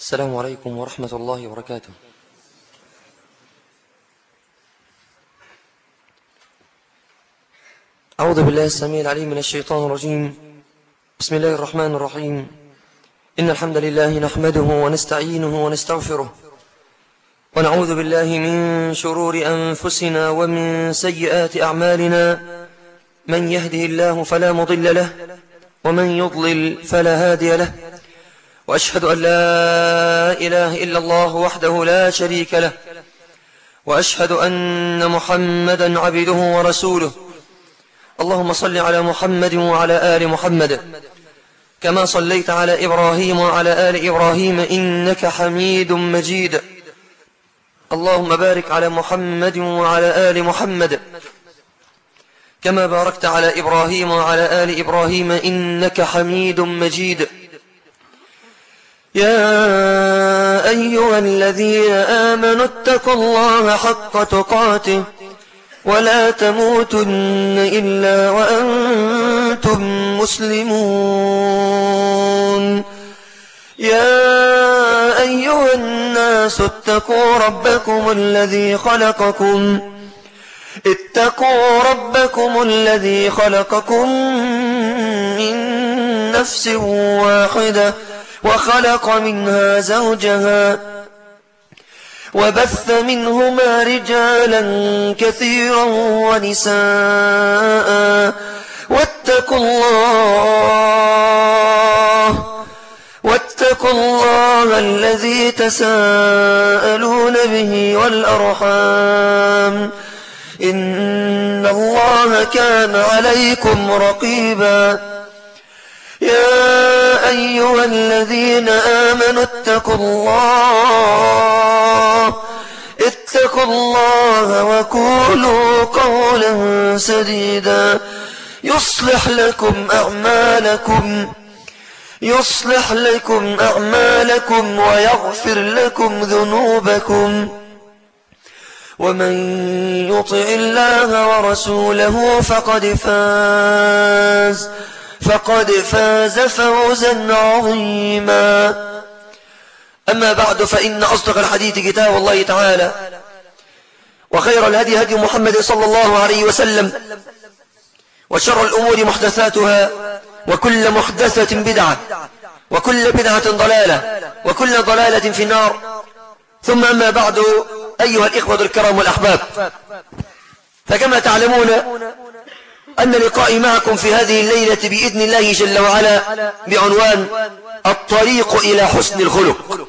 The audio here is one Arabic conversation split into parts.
السلام عليكم ورحمة الله وبركاته. أعوذ بالله السميع العليم من الشيطان الرجيم. بسم الله الرحمن الرحيم. إن الحمد لله نحمده ونستعينه ونستغفره، ونعوذ بالله من شرور أنفسنا ومن سيئات أعمالنا. من يهده الله فلا مضل له، ومن يضلل فلا هادي له، وأشهد أن لا إله إلا الله وحده لا شريك له، وأشهد أن محمدا عبده ورسوله. اللهم صل على محمد وعلى آل محمد كما صليت على إبراهيم وعلى آل إبراهيم إنك حميد مجيد. اللهم بارك على محمد وعلى آل محمد كما باركت على إبراهيم وعلى آل إبراهيم إنك حميد مجيد. يا أيها الذين آمنوا اتقوا الله حق تقاته ولا تموتن إلا وأنتم مسلمون. يا أيها الناس اتقوا ربكم الذي خلقكم من نفس واحدة وخلق منها زوجها وبث منهما رجالا كثيرا ونساء. واتقوا الله الذي تساءلون به والأرحام إن الله كان عليكم رقيبا. يا أيها الذين آمنوا اتقوا الله وقولوا قولا سديدا يصلح لكم أعمالكم ويغفر لكم ذنوبكم، ومن يطع الله ورسوله فقد فاز فوزا عظيما. أما بعد، فإن أصدق الحديث كتاب الله تعالى، وخير الهدي هدي محمد صلى الله عليه وسلم، وشر الأمور محدثاتها، وكل محدثة بدعة، وكل بدعة ضلالة، وكل ضلالة في النار. ثم أما بعد، أيها الإخوة الكرام والأحباب، فكما تعلمون أن لقائي معكم في هذه الليلة بإذن الله جل وعلا بعنوان الطريق إلى حسن الخلق.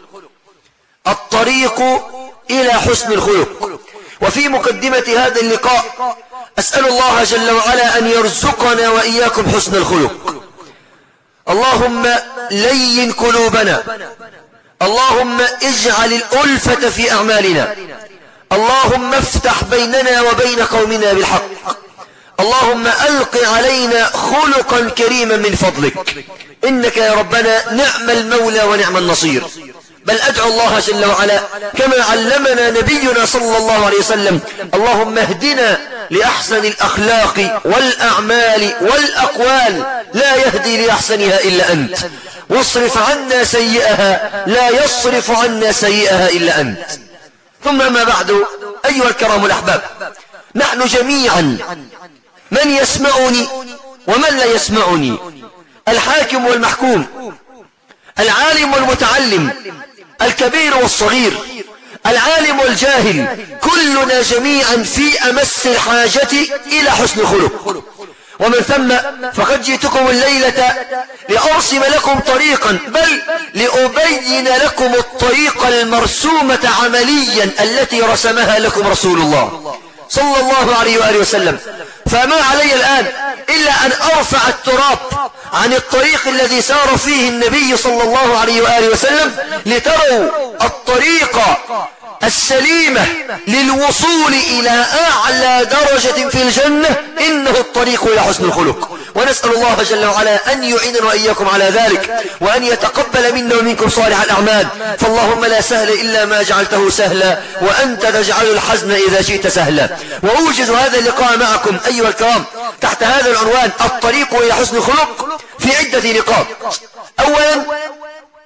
الطريق إلى حسن الخلق. وفي مقدمة هذا اللقاء أسأل الله جل وعلا أن يرزقنا وإياكم حسن الخلق. اللهم لين قلوبنا، اللهم اجعل الألفة في أعمالنا، اللهم افتح بيننا وبين قومنا بالحق، اللهم ألق علينا خلقا كريما من فضلك، إنك يا ربنا نعم المولى ونعم النصير. بل أدعو الله جل وعلا كما علمنا نبينا صلى الله عليه وسلم: اللهم اهدنا لأحسن الأخلاق والأعمال والأقوال، لا يهدي لأحسنها إلا أنت، واصرف عنا سيئها، لا يصرف عنا سيئها إلا أنت. ثم ما بعد، أيها الكرام الأحباب، نحن جميعا، من يسمعني ومن لا يسمعني، الحاكم والمحكوم، العالم والمتعلم، الكبير والصغير، العالم والجاهل، كلنا جميعا في أمس الحاجة إلى حسن الخلق. ومن ثم فقد جئتكم الليلة لأرسم لكم طريقا، بل لأبين لكم الطريق المرسومة عمليا التي رسمها لكم رسول الله صلى الله عليه وآله وسلم. فما علي الآن إلا أن أرفع التراب عن الطريق الذي سار فيه النبي صلى الله عليه وآله وسلم، لتروا الطريق السليمة للوصول إلى أعلى درجة في الجنة، إنه الطريق إلى حسن الخلق. ونسأل الله جل وعلا أن يعيننا وإياكم على ذلك، وأن يتقبل منا ومنكم صالح الأعمال. فاللهم لا سهل إلا ما جعلته سهلا، وأنت تجعل الحزن إذا شئت سهلا. وأوجز هذا اللقاء معكم أيها الكرام تحت هذا العنوان: الطريق إلى حسن الخلق، في عدة نقاط. أولا،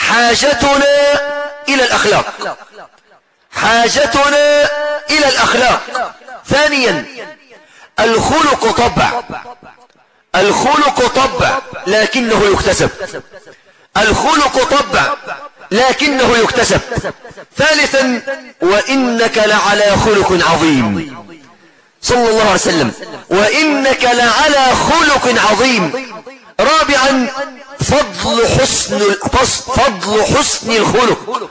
حاجتنا إلى الأخلاق، حاجتنا إلى الأخلاق. ثانيا الخلق طبع، الخلق طبع لكنه يكتسب، الخلق طبع لكنه يكتسب. ثالثا وإنك لعلى خلق عظيم صلى الله عليه وسلم، وإنك لعلى خلق عظيم. رابعا فضل حسن الخلق.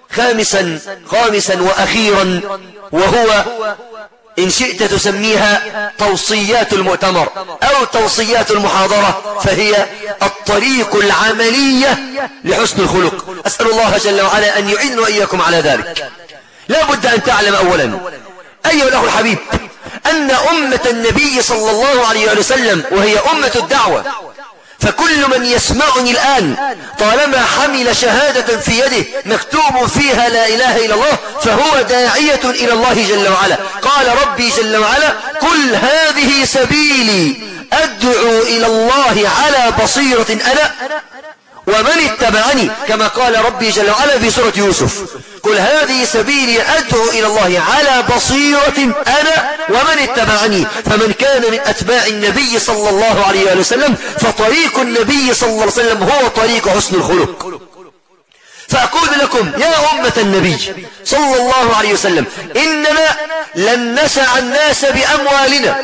خامسا وأخيرا وهو إن شئت تسميها توصيات المؤتمر أو توصيات المحاضرة، فهي الطريق العملية لحسن الخلق. أسأل الله جل وعلا أن يعيننا وإياكم على ذلك. لا بد أن تعلم أولا أيها الأخ الحبيب أن أمة النبي صلى الله عليه وسلم وهي أمة الدعوة، فكل من يسمعني الآن طالما حمل شهادة في يده مكتوب فيها لا إله إلا الله فهو داعية إلى الله جل وعلا. قال ربي جل وعلا قل هذه سبيلي أدعو إلى الله على بصيرة أنا ومن اتبعني، كما قال ربي جل وعلا في سورة يوسف قل هذه سبيلي أدعو إلى الله على بصيرة أنا ومن اتبعني. فمن كان من أتباع النبي صلى الله عليه وسلم فطريق النبي صلى الله عليه وسلم هو طريق حسن الخلق. فأقول لكم يا أمة النبي صلى الله عليه وسلم إننا لن نسع الناس بأموالنا،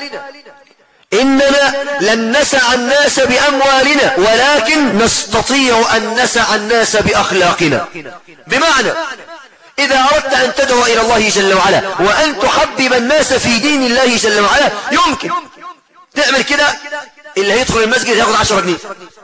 إننا لن نسع الناس بأموالنا ولكن نستطيع أن نسع الناس بأخلاقنا. بمعنى إذا أردت أن تدعو إلى الله جل وعلا وأن تحبب الناس في دين الله جل وعلا يمكن تعمل كده. اللي هيدخل المسجد هياخد 10 جنيه،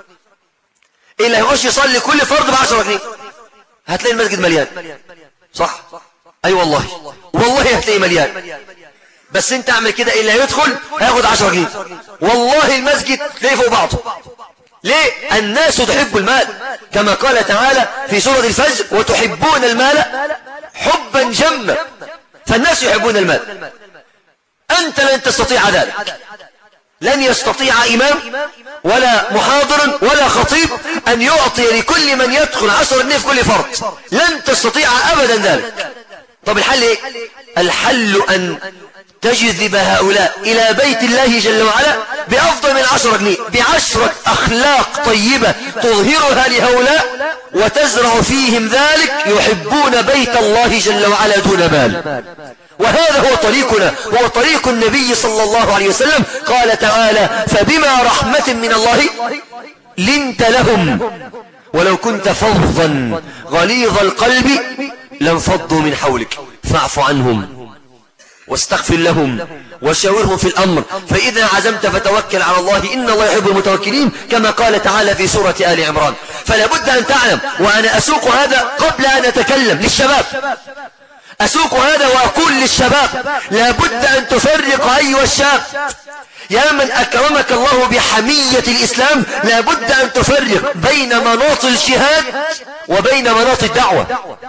اللي هيخش يصلي كل فرض ب10 جنيه، هتلاقي المسجد مليان. صح؟ أي والله هتلاقي مليان. بس انت اعمل كده اللي هيدخل هياخد 10 جنيه، والله المسجد تلاقيه فوق بعضه. ليه؟ الناس تحب المال كما قال تعالى في سورة الفجر وتحبون المال حبا جما. فالناس يحبون المال. أنت لن تستطيع ذلك، لن يستطيع إمام ولا محاضر ولا خطيب أن يعطي لكل من يدخل 10 جنيه في كل فرض، لن تستطيع أبدا ذلك. طب الحل إيه؟ الحل أن تجذب هؤلاء إلى بيت الله جل وعلا بأفضل من 10 جنيه، ب10 أخلاق طيبة تظهرها لهؤلاء وتزرع فيهم ذلك يحبون بيت الله جل وعلا دون مال. وهذا هو طريقنا، هو طريق النبي صلى الله عليه وسلم. قال تعالى فبما رحمة من الله لنت لهم ولو كنت فظا غليظ القلب لانفضوا من حولك فاعف عنهم واستغفر لهم وشاورهم في الأمر فإذا عزمت فتوكل على الله إن الله يحب المتوكلين، كما قال تعالى في سورة آل عمران. فلا بد أن تعلم، وأنا أسوق هذا قبل أن أتكلم للشباب، أسوق هذا وأقول للشباب لا بد أن تفرق أيها الشاب يا من أكرمك الله بحمية الإسلام، لا بد أن تفرق بين مناط الجهاد وبين مناط الدعوة.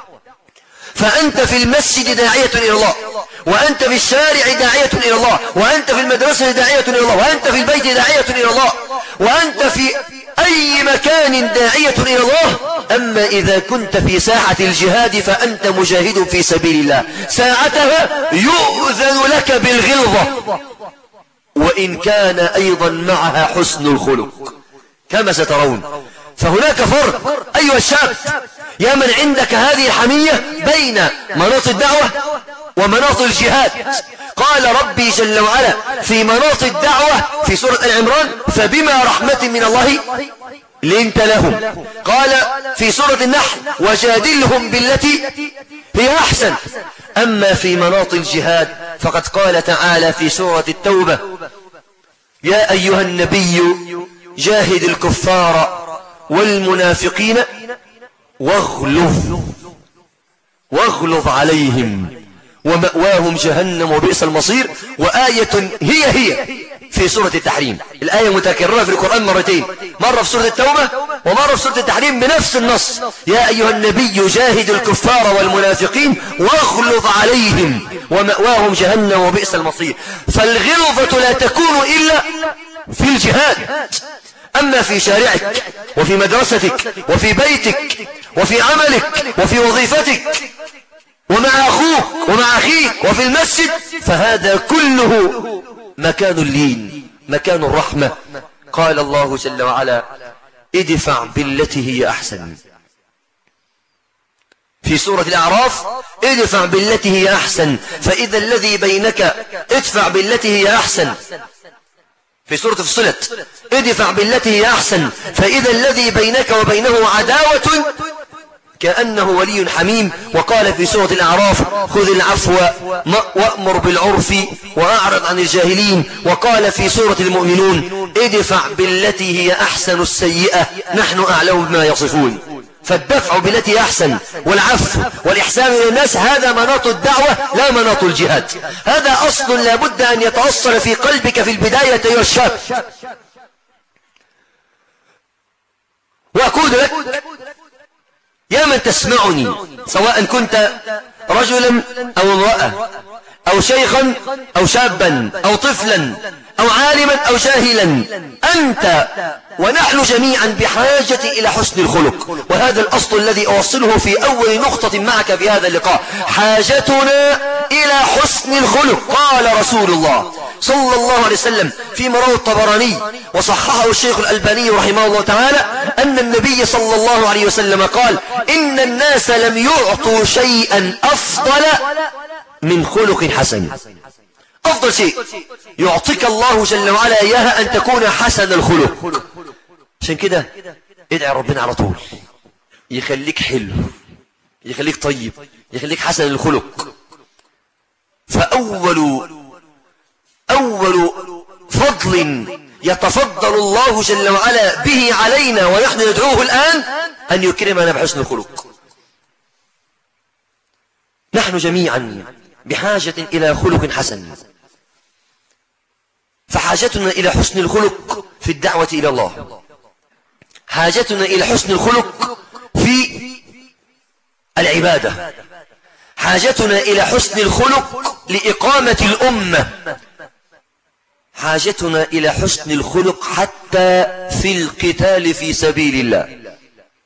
فأنت في المسجد داعية إلى الله، وأنت في الشارع داعية إلى الله، وأنت في المدرسة داعية إلى الله، وأنت في البيت داعية إلى الله، وأنت في أي مكان داعية إلى الله. أما إذا كنت في ساحة الجهاد فأنت مجاهد في سبيل الله، ساعتها يؤذن لك بالغلظة وإن كان أيضا معها حسن الخلق كما سترون. فهناك فرق أيها الشاب يا من عندك هذه الحمية بين مناط الدعوة ومناط الجهاد. قال ربي جل وعلا في مناط الدعوة في سورة العمران فبما رحمة من الله لنت لهم. قال في سورة النحل وجادلهم بالتي هي أحسن. أما في مناط الجهاد فقد قال تعالى في سورة التوبة يا أيها النبي جاهد الكفار والمنافقين واغلظ عليهم ومأواهم جهنم وبئس المصير. وآية هي في سورة التحريم. الآية متكررة في القرآن مرتين، مرة في سورة التوبة ومرة في سورة التحريم بنفس النص يا أيها النبي جاهد الكفار والمنافقين واغلظ عليهم ومأواهم جهنم وبئس المصير. فالغلظة لا تكون إلا في الجهاد. أما في شارعك وفي مدرستك وفي بيتك وفي عملك وفي وظيفتك ومع أخوك ومع أخيك وفي المسجد، فهذا كله مكان اللين، مكان الرحمة. قال الله جل وعلا: ادفع بالتي هي أحسن. في سورة الأعراف: ادفع بالتي هي أحسن فإذا الذي بينك، ادفع بالتي هي أحسن. في سورة فصلت: ادفع بالتي هي أحسن فإذا الذي بينك وبينه عداوة كأنه ولي حميم. وقال في سورة الأعراف: خذ العفو وأمر بالعرف وأعرض عن الجاهلين. وقال في سورة المؤمنون: ادفع بالتي هي أحسن السيئة نحن أعلم بما يصفون. فالدفع بالتي أحسن والعفو والإحسان إلى الناس هذا مناط الدعوة لا مناط الجهاد. هذا أصل لابد أن يتأصل في قلبك في البداية أيها الشاب. وأقول لك يا من تسمعني، سواء كنت رجلا أو امرأة أو شيخا أو شابا أو طفلا أو عالما أو جاهلا، أنت ونحن جميعا بحاجة إلى حسن الخلق. وهذا الأصل الذي أوصله في أول نقطة معك في هذا اللقاء: حاجتنا إلى حسن الخلق. قال رسول الله صلى الله عليه وسلم فيما رواه الطبراني وصححه الشيخ الألباني رحمه الله تعالى أن النبي صلى الله عليه وسلم قال: إن الناس لم يعطوا شيئا أفضل من خلق حسن. أفضل شيء يعطيك الله جل وعلا إياها أن تكون حسن الخلق. عشان كده ادعي ربنا على طول يخليك حلو، يخليك طيب، يخليك حسن الخلق. فأول فضل يتفضل الله جل وعلا به علينا ونحن ندعوه الآن أن يكرمنا بحسن الخلق. نحن جميعا بحاجة إلى خلق حسن، فحاجتنا إلى حسن الخلق في الدعوة إلى الله، حاجتنا إلى حسن الخلق في العبادة، حاجتنا إلى حسن الخلق لإقامة الأمة، حاجتنا إلى حسن الخلق حتى في القتال في سبيل الله.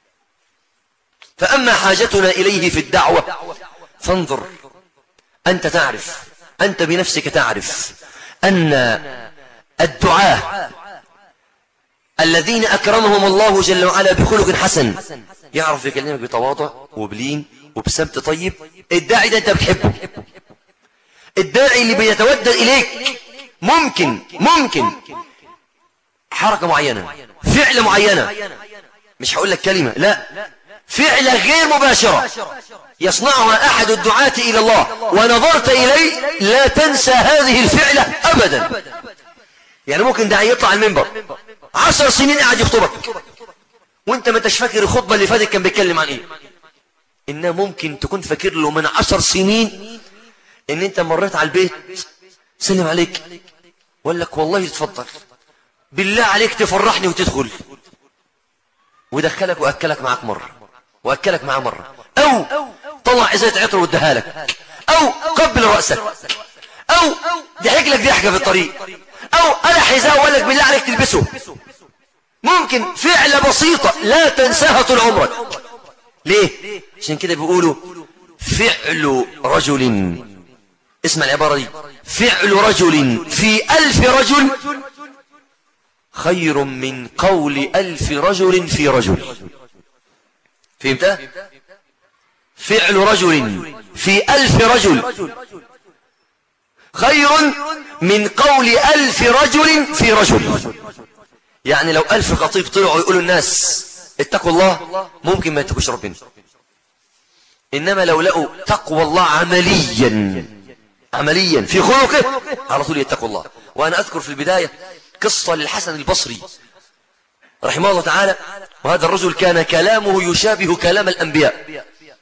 فأما حاجتنا إليه في الدعوة فانظر، أنت تعرف، أنت بنفسك تعرف أن الدعاة الذين أكرمهم الله جل وعلا بخلق حسن يعرف يكلمك بتواضع وبلين وبسمت طيب. الداعي ده أنت بتحبه، الداعي اللي بيتودد إليك ممكن حركة معينة، فعل معينة، مش هقول لك كلمة، لا، فعلة غير مباشرة يصنعها أحد الدعاة إلى الله ونظرت إليه لا تنسى هذه الفعلة أبدا. يعني ممكن داعي يطلع المنبر 10 سنين قاعد يخطبك وانت ما انتش فاكر الخطبة اللي فاتت كان بيتكلم عن ايه، انها ممكن تكون فاكر له من 10 سنين ان انت مريت على البيت سلم عليك وقال لك والله تفضل بالله عليك تفرحني وتدخل، ودخلك وأكلك معك مرة وأكلك معه مرة، أو طلع إزاية عطر وادها لك، أو قبل رأسك، أو ضحك لك ضحكة في الطريق، أو قلع حذاء وقال لك بالله عليك تلبسه. ممكن فعلة بسيطة لا تنساها طول عمرك. ليه؟ عشان كده بيقولوا فعل رجل، اسمع العبارة دي، فعل رجل في 1000 رجل خير من قول 1000 رجل في رجل. فهمتها؟ فعل رجل في 1000 رجل خير من قول 1000 رجل في رجل. يعني لو 1000 خطيب طلعوا يقولوا الناس اتقوا الله ممكن ما يتقوش ربنا، إنما لو لقوا تقوى الله عمليا في خلقه على طول يتقوا الله. وأنا أذكر في البداية قصة للحسن البصري رحمه الله تعالى، وهذا الرجل كان كلامه يشابه كلام الأنبياء،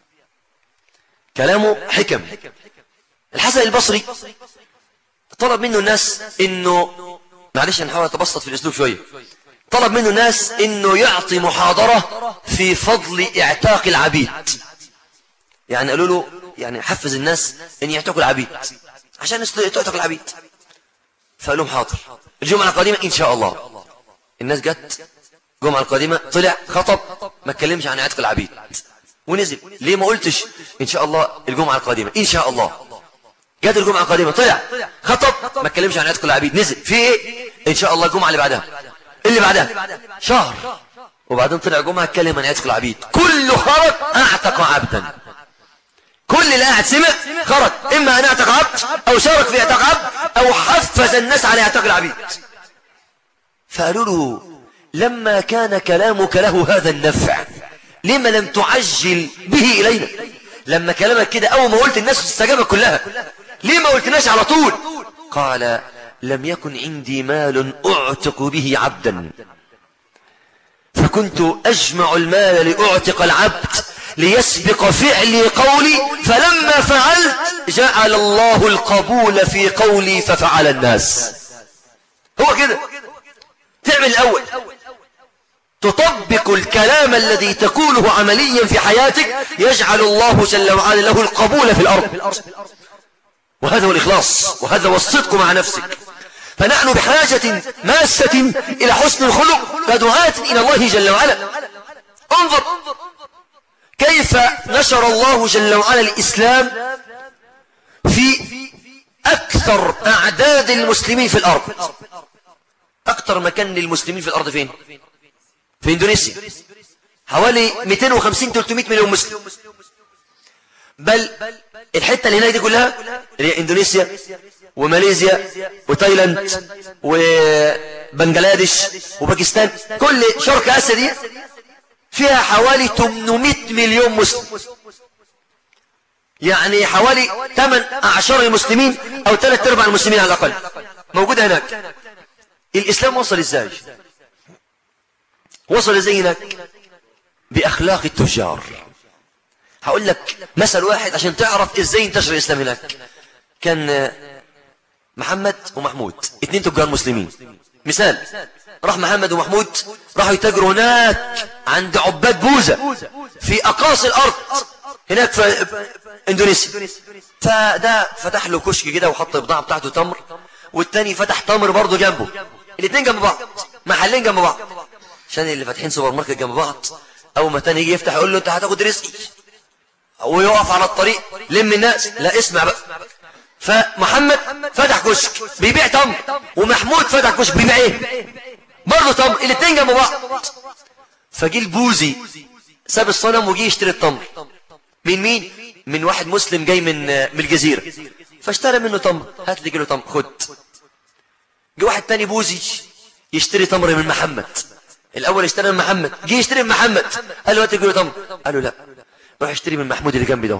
كلامه حكم. الحسن البصري طلب منه الناس انه، معلش نحاول نتبسط في الاسلوب شوية، طلب منه الناس انه يعطي محاضرة في فضل اعتاق العبيد. يعني قالوا له يعني حفز الناس ان يعتقوا العبيد عشان تعتق العبيد. فقال لهم حاضر، الجمعة القادمة ان شاء الله. الناس جت الجمعة القادمة، طلع خطب ما اتكلمش عن عتق العبيد، ونزل. ليه ما قلتش إن شاء الله الجمعة القادمة؟ إن شاء الله. جات الجمعة القادمة، طلع خطب، ما اتكلمش عن عتق العبيد، نزل في إيه؟ إن شاء الله الجمعة اللي بعدها، اللي بعدها شهر، وبعدين طلع جمعة اتكلم عن عتق العبيد. كله خرج أعتق عبدا. كل اللي قاعد سمع خرج، إما أن أعتق عبد أو شارك في اعتاق عبد أو حفز الناس على اعتاق العبيد. فقالوا له لما كان كلامك له هذا النفع لما لم تعجل به إلينا؟ لما كلامك كده أول ما قلت الناس استجابت كلها، ليه ما قلتناش على طول؟ قال لم يكن عندي مال أعتق به عبدا، فكنت أجمع المال لأعتق العبد ليسبق فعلي قولي، فلما فعلت جعل الله القبول في قولي ففعل الناس. هو كده، تعمل الأول، تطبق الكلام الذي تقوله عمليا في حياتك، يجعل الله جل وعلا له القبول في الأرض. وهذا هو الإخلاص، وهذا هو الصدق مع نفسك. فنحن بحاجة ماسة إلى حسن الخلق كدعاة إلى الله جل وعلا. انظر كيف نشر الله جل وعلا الإسلام في أكثر أعداد المسلمين في الأرض. أكثر مكان للمسلمين في الأرض فين؟ في إندونيسيا، حوالي 250-300 مليون مسلم. بل الحتة اللي هناك دي كلها اللي هي إندونيسيا وماليزيا وتايلاند وبنجلاديش وباكستان، كل شرق آسيا دي فيها حوالي 800 مليون مسلم، يعني حوالي 8 المسلمين أو 3/4 المسلمين على الأقل موجودة هناك. الإسلام وصل إزاي؟ وصل إزاي هناك؟ بأخلاق التجار. هقول لك مثل واحد عشان تعرف إزاي انتشر الإسلام هناك. كان محمد ومحمود 2 تجار مسلمين. مثال، راح محمد ومحمود راحوا يتاجروا هناك عند عباد بوذا في أقاصي الأرض هناك في إندونيسيا. فده فتح له كشك كده وحط البضاعة بتاعته تمر، والتاني فتح تمر برضه جنبه، الاثنين جنب بعض، محلين جنب بعض، عشان اللي فاتحين سوبر ماركت جنب بعض أول ما تاني يجي يفتح يقول له أنت هتاخد رزقي، ويقف على الطريق لم الناس. لا اسمع بقى، فمحمد فتح كشك بيبيع تمر، ومحمود فتح كشك بيبيع ايه؟ برضه تمر، الاثنين جنب بعض. فجي البوذي ساب الصنم وجي يشتري التمر من مين؟ من واحد مسلم جاي من الجزيرة، فاشترى منه تمر. هات لي كيلو تمر، خد. جه واحد تاني بوذي يشتري تمر من محمد. الاول اشترى من محمد، جه يشتري من محمد، قال له هات لي كيلو تمر، قال له لا روح اشتري من محمود اللي جنبي ده.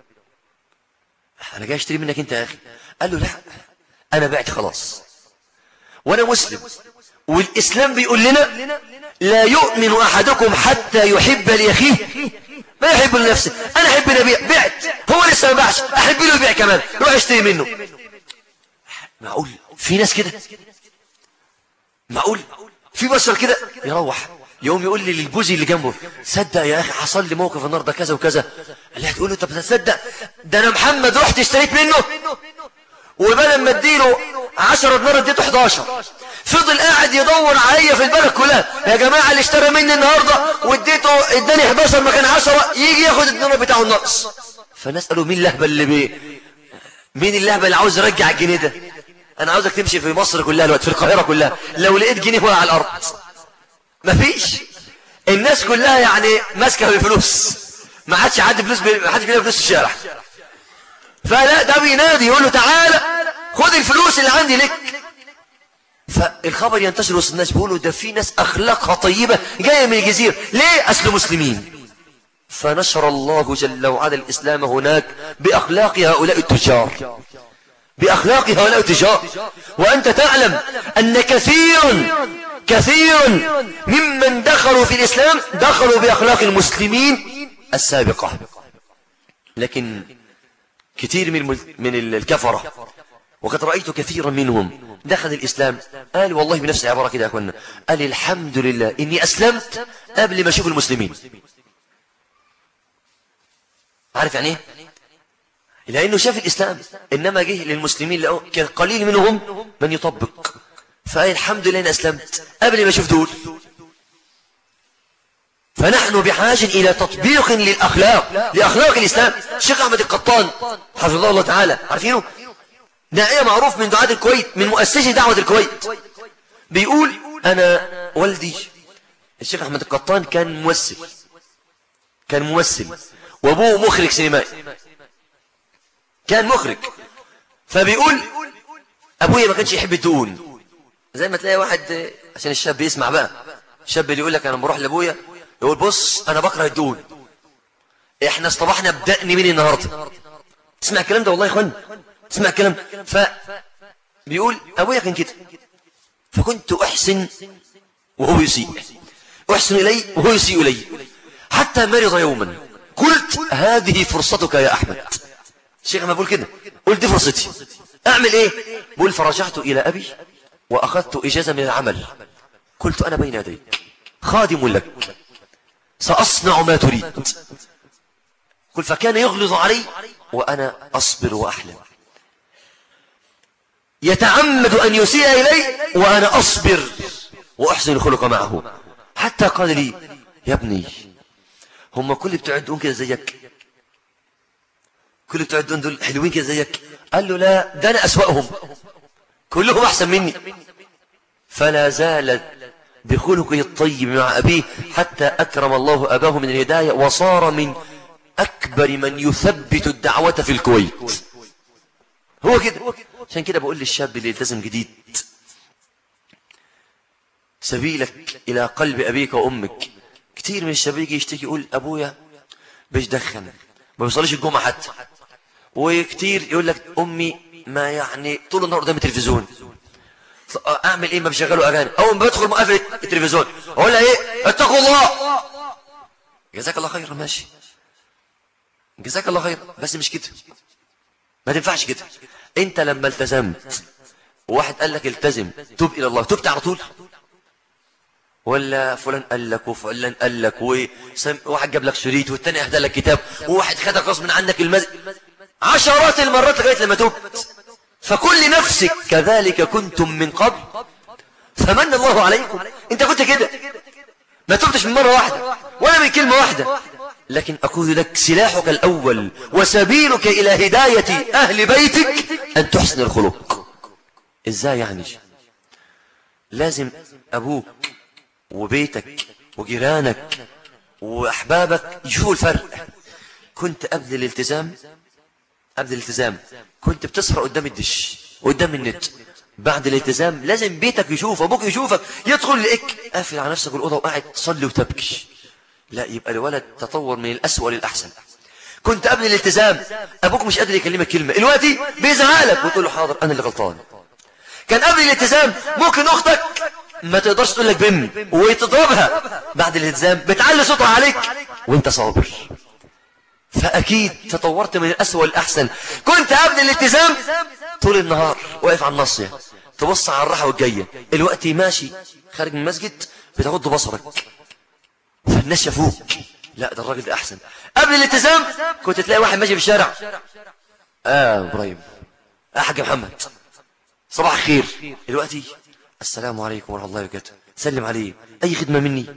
انا جاي اشتري منك انت يا اخي. قال له لا انا بعت خلاص وانا مسلم، والاسلام بيقول لنا لا يؤمن احدكم حتى يحب لاخيه ما يحب لنفسه. انا احب نبيع، بعت، هو لسه ما باعش، احب له يبيع كمان، روح اشتري منه. معقول في ناس كده؟ معقول في بشر كده؟ يروح يوم يقول لي للبوذي اللي جنبه تصدق يا اخي حصل لي موقف النهارده كذا وكذا. قال لي هتقول له طب تصدق ده انا محمد رحت اشتريت منه، وبدل ما اديله 10 دينار اديته 11. فضل قاعد يدور عليا في البلد كلها، يا جماعه اللي اشترى مني النهارده واديته اداني 11 مكان 10، يجي ياخد الدينار بتاعه النقص. فالناس قالوا مين اللهبل مين اللهبل اللي عاوز يرجع الجنيه ده؟ انا عاوزك تمشي في مصر كلها الوقت، في القاهره كلها، لو لقيت جنيه وقع على الارض مفيش. الناس كلها يعني ماسكه بالفلوس، ما عادش حد فلوس، ما حدش بيلاقي فلوس في الشارع. فلا ده بينادي يقول له تعالى خد الفلوس اللي عندي لك. فالخبر ينتشر وسط الناس، بيقولوا ده في ناس اخلاقها طيبه جايه من الجزيره، ليه؟ اصل مسلمين. فنشر الله جل وعلا الاسلام هناك باخلاق هؤلاء التجار، باخلاق هؤلاء التجار. وانت تعلم ان كثير ممن دخلوا في الإسلام دخلوا بأخلاق المسلمين السابقة، لكن كثير من الكفرة، وقد رأيت كثيرا منهم دخل الإسلام قال والله بنفس العبارة كده يا أخوانا، قال الحمد لله إني أسلمت قبل ما أشوف المسلمين. عارف يعني إيه؟ لأنه شاف الإسلام، إنما جه للمسلمين لقوا كان قليل منهم من يطبق، فقال الحمد لله أنا أسلمت قبل ما أشوف دول. فنحن بحاجة إلى تطبيق لأخلاق الإسلام. الشيخ أحمد القطان حفظه الله تعالى، عارفينه؟ داعية معروف من دعاة الكويت، من مؤسسي دعوة الكويت. بيقول أنا والدي الشيخ أحمد القطان كان ممثل وأبوه مخرج سينمائي، كان مخرج. فبيقول أبويا ما كانش يحب الدقون، زي ما تلاقي واحد عشان الشاب يسمع بقى، الشاب اللي يقول لك أنا بروح لأبويا يقول بص أنا بكره الدقون، إحنا اصطبحنا بدقن من النهاردة. تسمع الكلام ده والله يا إخوان، تسمع الكلام. فبيقول أبويا كان كده، فكنت أحسن وهو يسيء، أحسن إلي وهو يسيء إلي، حتى مرض يوما قلت هذه فرصتك يا أحمد. الشيخ ما بقول كده، قلت دي فرصتي، أعمل إيه؟ بقول فرجعت إلى أبي وأخذت إجازة من العمل، قلت أنا بين يديك خادم لك سأصنع ما تريد. قل فكان يغلظ علي وأنا أصبر وأحلم، يتعمد أن يسيء إلي وأنا أصبر وأحسن الخلق معه، حتى قال لي يا ابني هم كل بتوع الدقون كده زيك؟ كل بتوع الدقون دول حلوين كده زيك؟ قال له لا، ده أنا أسوأهم، كلهم أحسن مني. فلا زال بخلقه الطيب مع أبيه حتى أكرم الله أباه من الهداية، وصار من أكبر من يثبت الدعوة في الكويت. هو كده. عشان كده بقول للشاب اللي يلتزم جديد، سبيلك إلى قلب أبيك وأمك. كتير من الشباب يجي يشتكي يقول أبويا بيدخن، ما بيصليش الجمعة حتى، وكتير يقول لك أمي ما يعني طول النهار قدام التلفزيون، أعمل إيه؟ ما بيشغلوا أغاني، أول ما بدخل مقفل التلفزيون أقول لها إيه؟ اتقوا الله. جزاك الله خير، ماشي جزاك الله خير، بس مش كده، ما تنفعش كده. انت لما التزمت وواحد قال لك التزم توب الى الله، تبت على طول؟ ولا فلان قال لك وفلان قال لك وواحد جاب لك شريط والتاني اهدى لك كتاب وواحد خدك غصب عنك عشرات المرات لغايه لما تبت. فكل نفسك كذلك كنتم من قبل فمن الله عليكم. انت كنت كده، ما تبتش من مره واحده ولا من كلمه واحده. لكن أقول لك سلاحك الأول وسبيلك إلى هداية أهل بيتك أن تحسن الخلق. إزاي يعني؟ لازم أبوك وبيتك وجيرانك وأحبابك يشوفوا الفرق. كنت قبل الالتزام كنت بتسهر قدام الدش وقدام النت. بعد الالتزام لازم بيتك يشوف، أبوك يشوفك، يدخل لك قافل على نفسك الأوضة وقاعد تصلي وتبكي. لا، يبقى الولد تطور من الأسوأ للأحسن. كنت قبل الالتزام أبوك مش قادر يكلمك كلمة، دلوقتي بيزعلك وتقول له حاضر أنا اللي غلطان. كان قبل الالتزام ممكن أختك ما تقدرش تقول لك بم وتضربها، بعد الالتزام بتعلي صوتها عليك وانت صابر. فأكيد تطورت من الأسوأ للأحسن. كنت قبل الالتزام طول النهار واقف على الناصية تبص على الراحة والجاية، دلوقتي ماشي خارج من المسجد بتغض بصرك فالناس شافوك، لا ده الراجل ده احسن. قبل الالتزام كنت تلاقي واحد ماشي في الشارع، ابراهيم، حاج محمد، صباح الخير. دلوقتي السلام عليكم ورحمه الله وبركاته، سلم عليه، اي خدمه مني.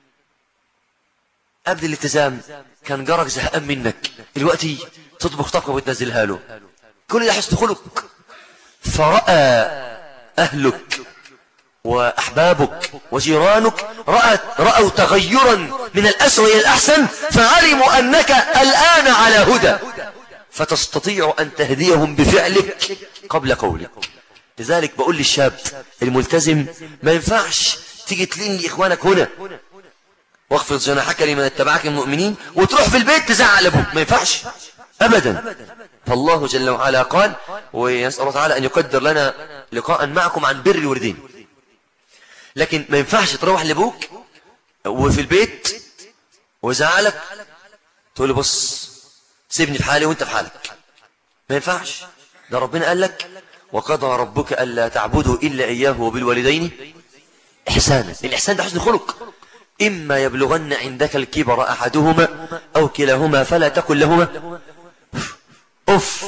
قبل الالتزام كان جارك زهقان منك، دلوقتي تطبخ طبخه وتنزلها له. كل ده حسن خلق. فراى اهلك وأحبابك وجيرانك رأوا تغيرا من الأسوأ إلى الأحسن، فعلموا أنك الآن على هدى، فتستطيع أن تهديهم بفعلك قبل قولك. لذلك بقول للشاب الملتزم ما ينفعش تيجي تلين لإخوانك هنا واخفض جناحك لمن اتبعك المؤمنين وتروح في البيت تزعل أبوك، ما ينفعش أبدا. فالله جل وعلا قال، ويسأل الله تعالى أن يقدر لنا لقاء معكم عن بر الوالدين. لكن ما ينفعش تروح لابوك وفي البيت وزعلك تقول له بص سيبني في حالي وانت في حالك، ما ينفعش. ده ربنا قال لك وقضى ربك ألا تعبدوا إلا إياه وبالوالدين إحسانا. الإحسان ده حسن خلق. إما يبلغن عندك الكبر أحدهما أو كلاهما فلا تقل لهما أف.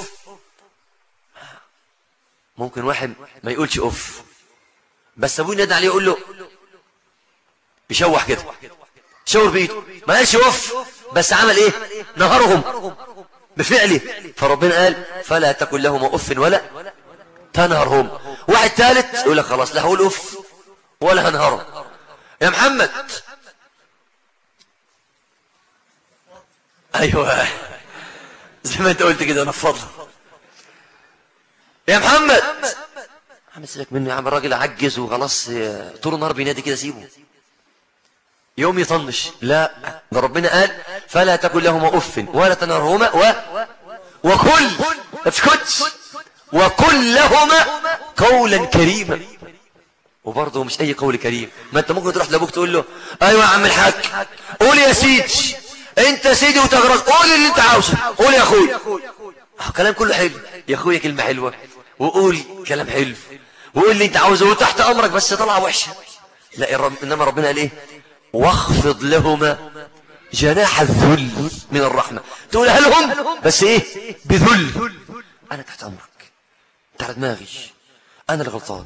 ممكن واحد ما يقولش أف بس أبوه ينادي عليه يقول له، يشوح كده، شاور بإيده، ما قالش وف، بس عمل إيه؟ نهرهم بفعله. فربنا قال فلا تكن لهما أف ولا تنهرهم. واحد ثالث يقول لك خلاص لا هقول أف ولا هنهرهم. يا محمد، أيوة زي ما أنت قلت كده، نفضها. يا محمد، عم سيبك منه يا عم، الراجل عجز وخلاص طول النهار بينادي كده، سيبه يوم يطنش. لا، ده ربنا قال فلا تكن لهما أف ولا تنهرهما وكل اسكتش وكل لهما قولا كريما. وبرضه مش أي قول كريم، ما أنت ممكن تروح لأبوك تقول له أيوة يا عم الحاج قول يا سيدي، أنت سيدي وتغرق، قول اللي أنت عاوزه، قول يا أخوي. كلام كله حلو يا أخويا، كلمة حلوة، وقول كلام حلو، وقول اللي أنت عاوزه وتحت أمرك، بس طلع وحشة. لا، إنما ربنا قال إيه؟ واخفض لهما جناح الذل من الرحمة. تقولها لهم بس إيه؟ بذل. أنا تحت أمرك، أنت على دماغي، أنا الغلطان،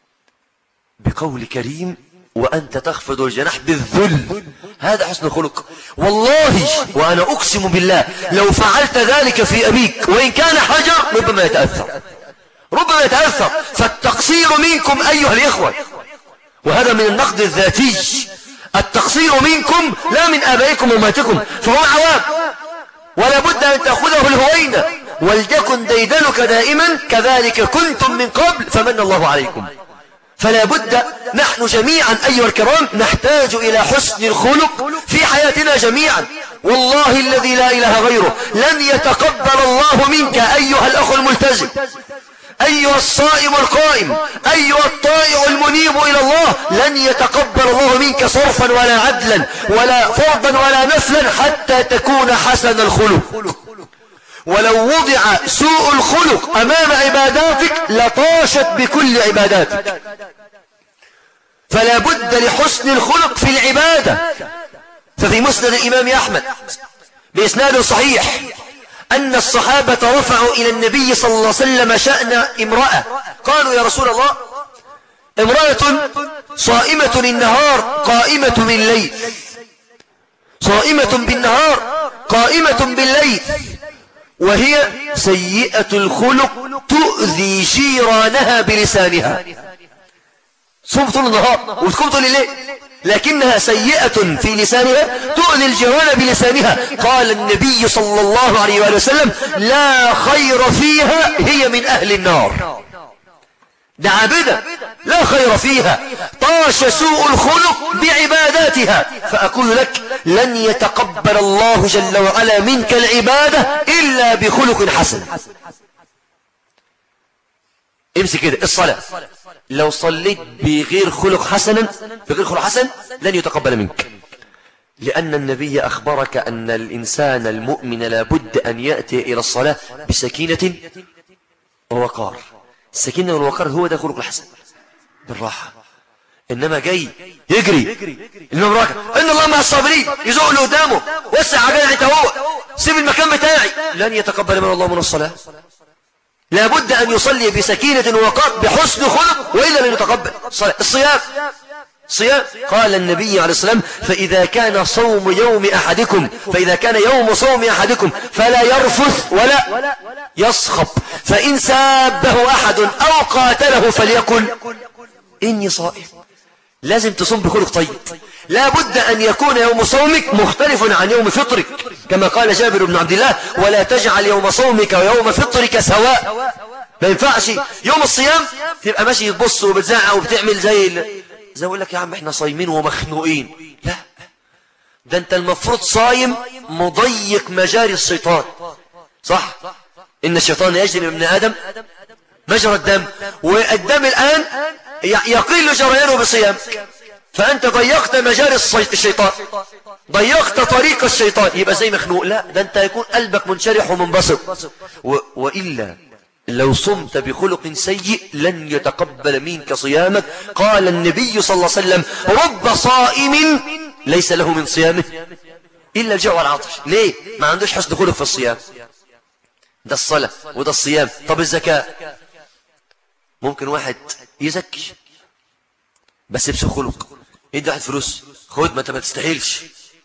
بقول كريم وأنت تخفض الجناح بالذل. هذا حسن خلق والله. وأنا أقسم بالله لو فعلت ذلك في أبيك وإن كان حجر ربما يتأثر، ربما يتأثر. فالتقصير منكم أيها الإخوة، وهذا من النقد الذاتي، التقصير منكم لا من آبائكم وأمهاتكم، فهو عوام ولا بد أن تأخذه الهوينة. ولتكن ديدنك دائما كذلك كنتم من قبل فمن الله عليكم. فلا بد نحن جميعا أيها الكرام نحتاج إلى حسن الخلق في حياتنا جميعا. والله الذي لا إله غيره لن يتقبل الله منك أيها الأخ الملتزم، أيها الصائم القائم، أيها الطائع المنيب إلى الله، لن يتقبل الله منك صرفا ولا عدلا ولا فرضا ولا نفلا حتى تكون حسن الخلق. ولو وضع سوء الخلق أمام عباداتك لطاشت بكل عباداتك. فلا بد لحسن الخلق في العبادة. ففي مسند الإمام أحمد بإسناد صحيح أن الصحابة رفعوا إلى النبي صلى الله عليه وسلم شأن امرأة، قالوا يا رسول الله امرأة صائمة النهار قائمة بالليل، صائمة بالنهار قائمة بالليل، وهي سيئة الخلق تؤذي جيرانها بلسانها. صوم طول النهار وتقوم طول الليل، لكنها سيئة في لسانها تؤذي الجيران بلسانها. قال النبي صلى الله عليه وآله وسلم لا خير فيها، هي من أهل النار. ده عابدة لا خير فيها، طاش سوء الخلق بعباداتها. فأقول لك لن يتقبل الله جل وعلا منك العبادة إلا بخلق حسن. امسك كده الصلاة، لو صليت بغير خلق حسن لن يتقبل منك، لأن النبي أخبرك أن الإنسان المؤمن لابد أن يأتي إلى الصلاة بسكينة ووقار. السكينة والوقار هو ده خلق الحسن، بالراحة. إنما جاي يجري الإمام راكع إن الله مع الصابرين، يزوق له قدامه، وسع عجل انت هو، سيب المكان بتاعي، لن يتقبل من الله من الصلاة. لابد أن يصلي بسكينة ووقار بحسن خلق، وإلا لن يتقبل. الصيام قال النبي عليه الصلاة والسلام فإذا كان يوم صوم أحدكم فلا يرفث ولا يصخب، فإن سابه أحد أو قاتله فليقل إني صائم. لازم تصوم بخلق طيب. لا بد أن يكون يوم صومك مختلف عن يوم فطرك، كما قال جابر بن عبد الله ولا تجعل يوم صومك ويوم فطرك سواء. ما ينفعش يوم الصيام تبقى ماشي تبص وبتزعق وبتعمل زي يقول لك يا عم احنا صايمين ومخنوقين. لا، ده انت المفروض صايم مضيق مجاري الشيطان، صح؟ إن الشيطان يجري من ابن آدم مجرى الدم، والدم الآن يقل جريانه بصيام، فأنت ضيقت مجاري الشيطان، ضيقت طريق الشيطان، يبقى زي مخنوق. لا، ده أنت يكون قلبك منشرح ومنبسط. وإلا لو صمت بخلق سيء لن يتقبل منك صيامك. قال النبي صلى الله عليه وسلم رب صائم ليس له من صيامه إلا الجوع والعطش. ليه؟ ما عندوش حسن خلق في الصيام. ده الصلاة وده الصيام. طب الزكاة، ممكن واحد يزكي بس بسوء خلق، يدي واحد فلوس، خد ما انت ما تستاهلش،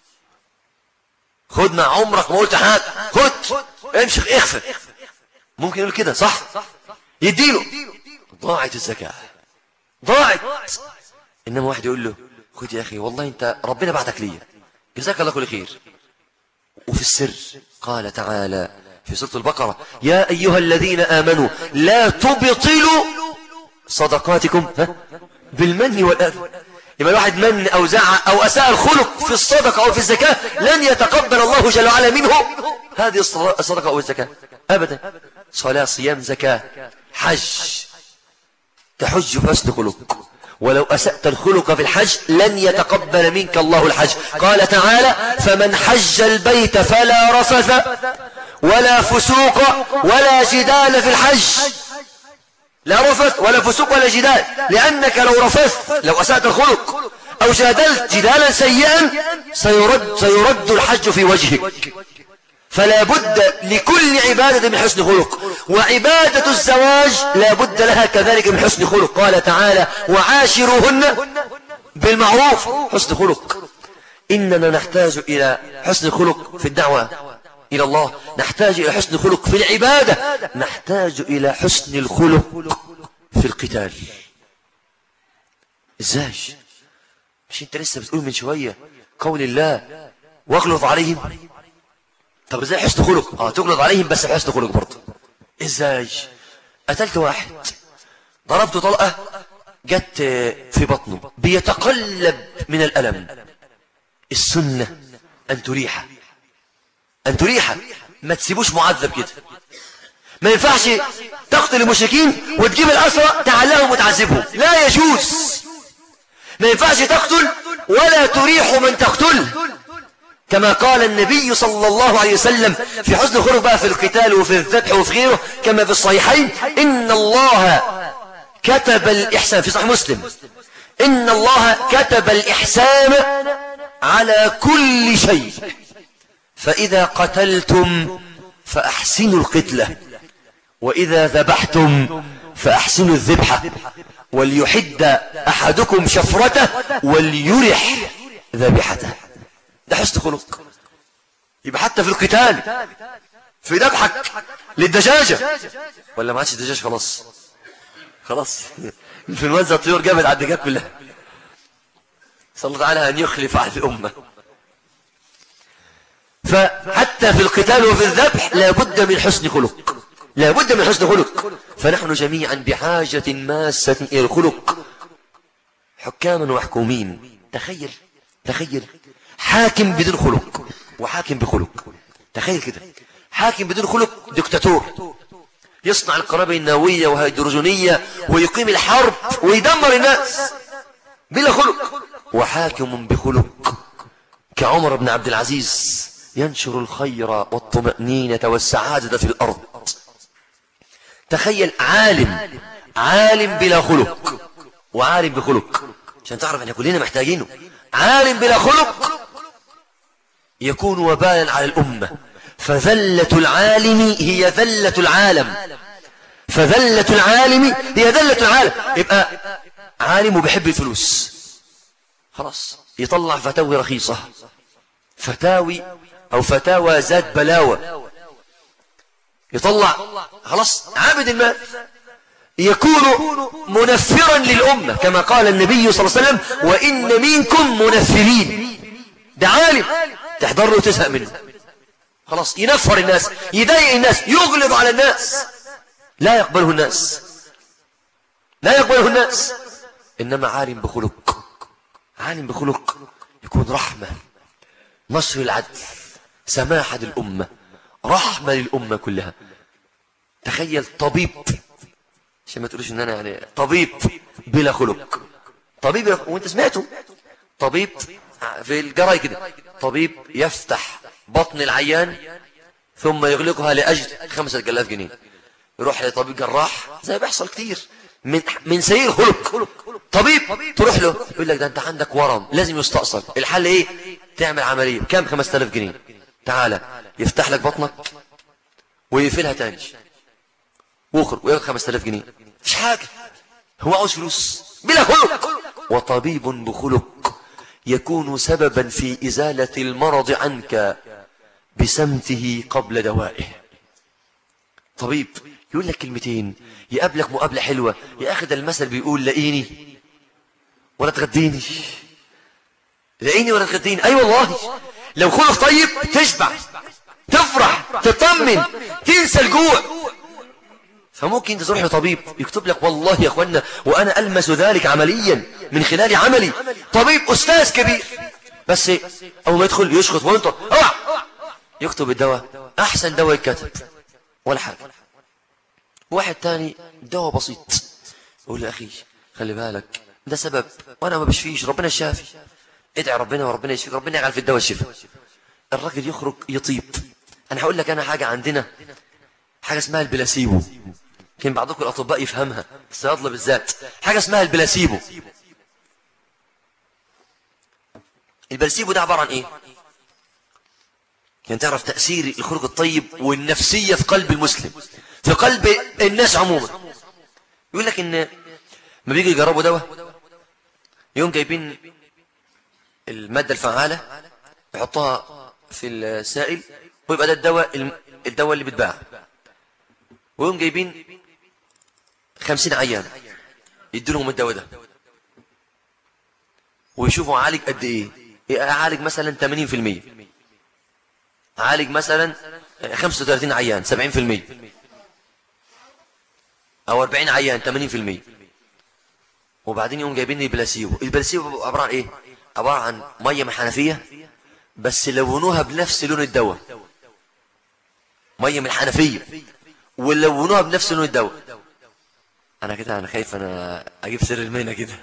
خد مع عمرك ما قلت حاجة، خد امشي اخفى. ممكن يقول كده صح؟ يديله. ضاعت الزكاة، ضاعت. إنما واحد يقول له خد يا أخي والله أنت ربنا بعتك ليا، جزاك الله كل خير. وفي السر قال تعالى في سورة البقرة يا أيها الذين آمنوا لا تبطلوا صدقاتكم بالمن والأذى. يبقى الواحد من أو زعق أو أساء الخلق في الصدقة أو في الزكاة لن يتقبل الله جل وعلا منه هذه الصدقة أو الزكاة أبدا. صلاة صيام زكاة حج، تحج بحسن خلق، ولو أسأت الخلق في الحج لن يتقبل منك الله الحج. قال تعالى فمن حج البيت فلا رفث ولا فسوق ولا جدال في الحج. لا رفث ولا فسوق ولا جدال، لأنك لو رفثت لو أسأت الخلق أو جادلت جدالا سيئا سيرد الحج في وجهك. فلا بد لكل عبادة من حسن خلق، وعبادة الزواج لا بد لها كذلك من حسن خلق. قال تعالى وعاشروهن بالمعروف، حسن خلق. إننا نحتاج إلى حسن خلق في الدعوة إلى الله، نحتاج إلى حسن خلق في العبادة، نحتاج إلى حسن الخلق في القتال. إزاي؟ مش أنت لسه بتقول من شوية قول الله واغلظ عليهم؟ طب إزاي حسن خلق؟ تغلظ عليهم بس بحسن خلق برضه. إزاي؟ قتلت واحد ضربته طلقة جت في بطنه بيتقلب من الألم، السنة أن تريحه، أن تريحه، ما تسيبوش معذب كده. ما ينفعش تقتل المشركين وتجيب الأسرى تعلقهم وتعذبهم، لا يجوز. ما ينفعش تقتل ولا تريح من تقتل، كما قال النبي صلى الله عليه وسلم في حسن الخلق بقى في القتال وفي الذبح وفي غيره كما في الصحيحين إن الله كتب الإحسان في صحيح مسلم إن الله كتب الإحسان على كل شيء، فإذا قتلتم فأحسنوا القتلة، وإذا ذبحتم فأحسنوا الذبحة، وليحد أحدكم شفرته وليرح ذبيحته. ده حسن خلق. يبقى حتى في القتال في ذبحك للدجاجة، ولا ما عادش الدجاج خلاص خلاص الانفلونزا الطيور جابت على الدجاج كلها. صلى الله تعالى أن يخلف على الأمة. فحتى في القتال وفي الذبح لا بد من حسن خلق، لا بد من حسن خلق. فنحن جميعا بحاجة ماسة إلى الخلق، حكاما وحكومين. تخيل حاكم بدون خلق وحاكم بخلق. تخيل كده حاكم بدون خلق دكتاتور يصنع القنابل النووية وهيدروجينية ويقيم الحرب ويدمر الناس بلا خلق، وحاكم بخلق كعمر بن عبد العزيز ينشر الخير والطمأنينة والسعادة في الأرض. تخيل عالم بلا خلق وعالم بخلق، عشان تعرف ان كلنا محتاجينه. عالم بلا خلق يكون وبالا على الأمة، فذلة العالم هي ذلة العالم، فذلة العالم هي ذلة العالم. يبقى عالم وبيحب الفلوس، خلاص يطلع فتاوي رخيصة، فتاوي أو فتاوى ذات بلاوة، يطلع خلاص عابد المال، يكون منفرا للأمة كما قال النبي صلى الله عليه وسلم وإن منكم منفرين. ده عالم تحضر له وتزهق منه، خلاص ينفر الناس، يضايق الناس، يغلظ على الناس، لا يقبله الناس، لا يقبله الناس. إنما عالم بخلق، عالم بخلق يكون رحمة، نشر العدل، سماحة للأمة، رحمة للأمة كلها. تخيل طبيب، عشان ما تقولوش ان انا يعني طبيب بلا خلق، طبيب وانت سمعته، طبيب في الجراي كده، طبيب يفتح بطن العيان ثم يغلقها لأجل 5000 جنيه، يروح لطبيب جراح زي بيحصل كتير من سيء خلق. طبيب تروح له يقول لك ده انت عندك ورم لازم يستأصل، الحل ايه؟ تعمل عملية بكام؟ 5000 جنيه. تعالى يفتح لك بطنك ويقفلها تاني واخرج وياخد 5000 جنيه، مش حاجة، هو عاوز فلوس بلا خلق. وطبيب بخلق يكون سببا في إزالة المرض عنك بسمته قبل دوائه. طبيب يقول لك كلمتين يقابلك مقابلة حلوة، يا أخي ده المثل بيقول لاقيني ولا تغديني، لاقيني ولا تغديني. أي والله لو خلق طيب تشبع، تفرح، تطمن، تنسى الجوع. فممكن تروح لطبيب يكتب لك، والله يا اخوانا وانا المس ذلك عمليا من خلال عملي، طبيب استاذ كبير، بس اول ما يدخل يشخط وانت اوعى يكتب الدواء، احسن دواء يتكتب ولا حاجه. واحد تاني دواء بسيط يقول لي اخي خلي بالك ده سبب وانا ما بشفيش، ربنا الشافي، ادعي ربنا وربنا يشفيك، ربنا يجعل في الدواء الشفاء. الراجل يخرج يطيب. انا هقول لك انا حاجه عندنا حاجه اسمها البلاسيبو، كان بعضكم الاطباء يفهمها، الصيادله بالذات، حاجه اسمها البلاسيبو. البلاسيبو ده عباره عن ايه؟ كان تعرف تاثير الخلق الطيب والنفسيه في قلب المسلم، في قلب الناس عموما. يقول لك ان ما بيجي يجربوا دواء يوم جايبين الماده الفعاله يحطوها في السائل ويبقى ده الدواء اللي بيتباع، ويوم جايبين 50 عيان يدوا لهم الدواء ده ويشوفوا عالج قد ايه. عالج مثلا 80%، عالج مثلا 35 عيان 70%، او 40 عيان 80%. وبعدين يقوم جايبين البلاسيبو. البلاسيبو عباره عن ايه؟ عباره عن ميه من حنفيه بس لونوها بنفس لون الدواء، ميه من الحنفيه ولونوها بنفس لون الدواء. انا خايف انا اجيب سر المهنه كده.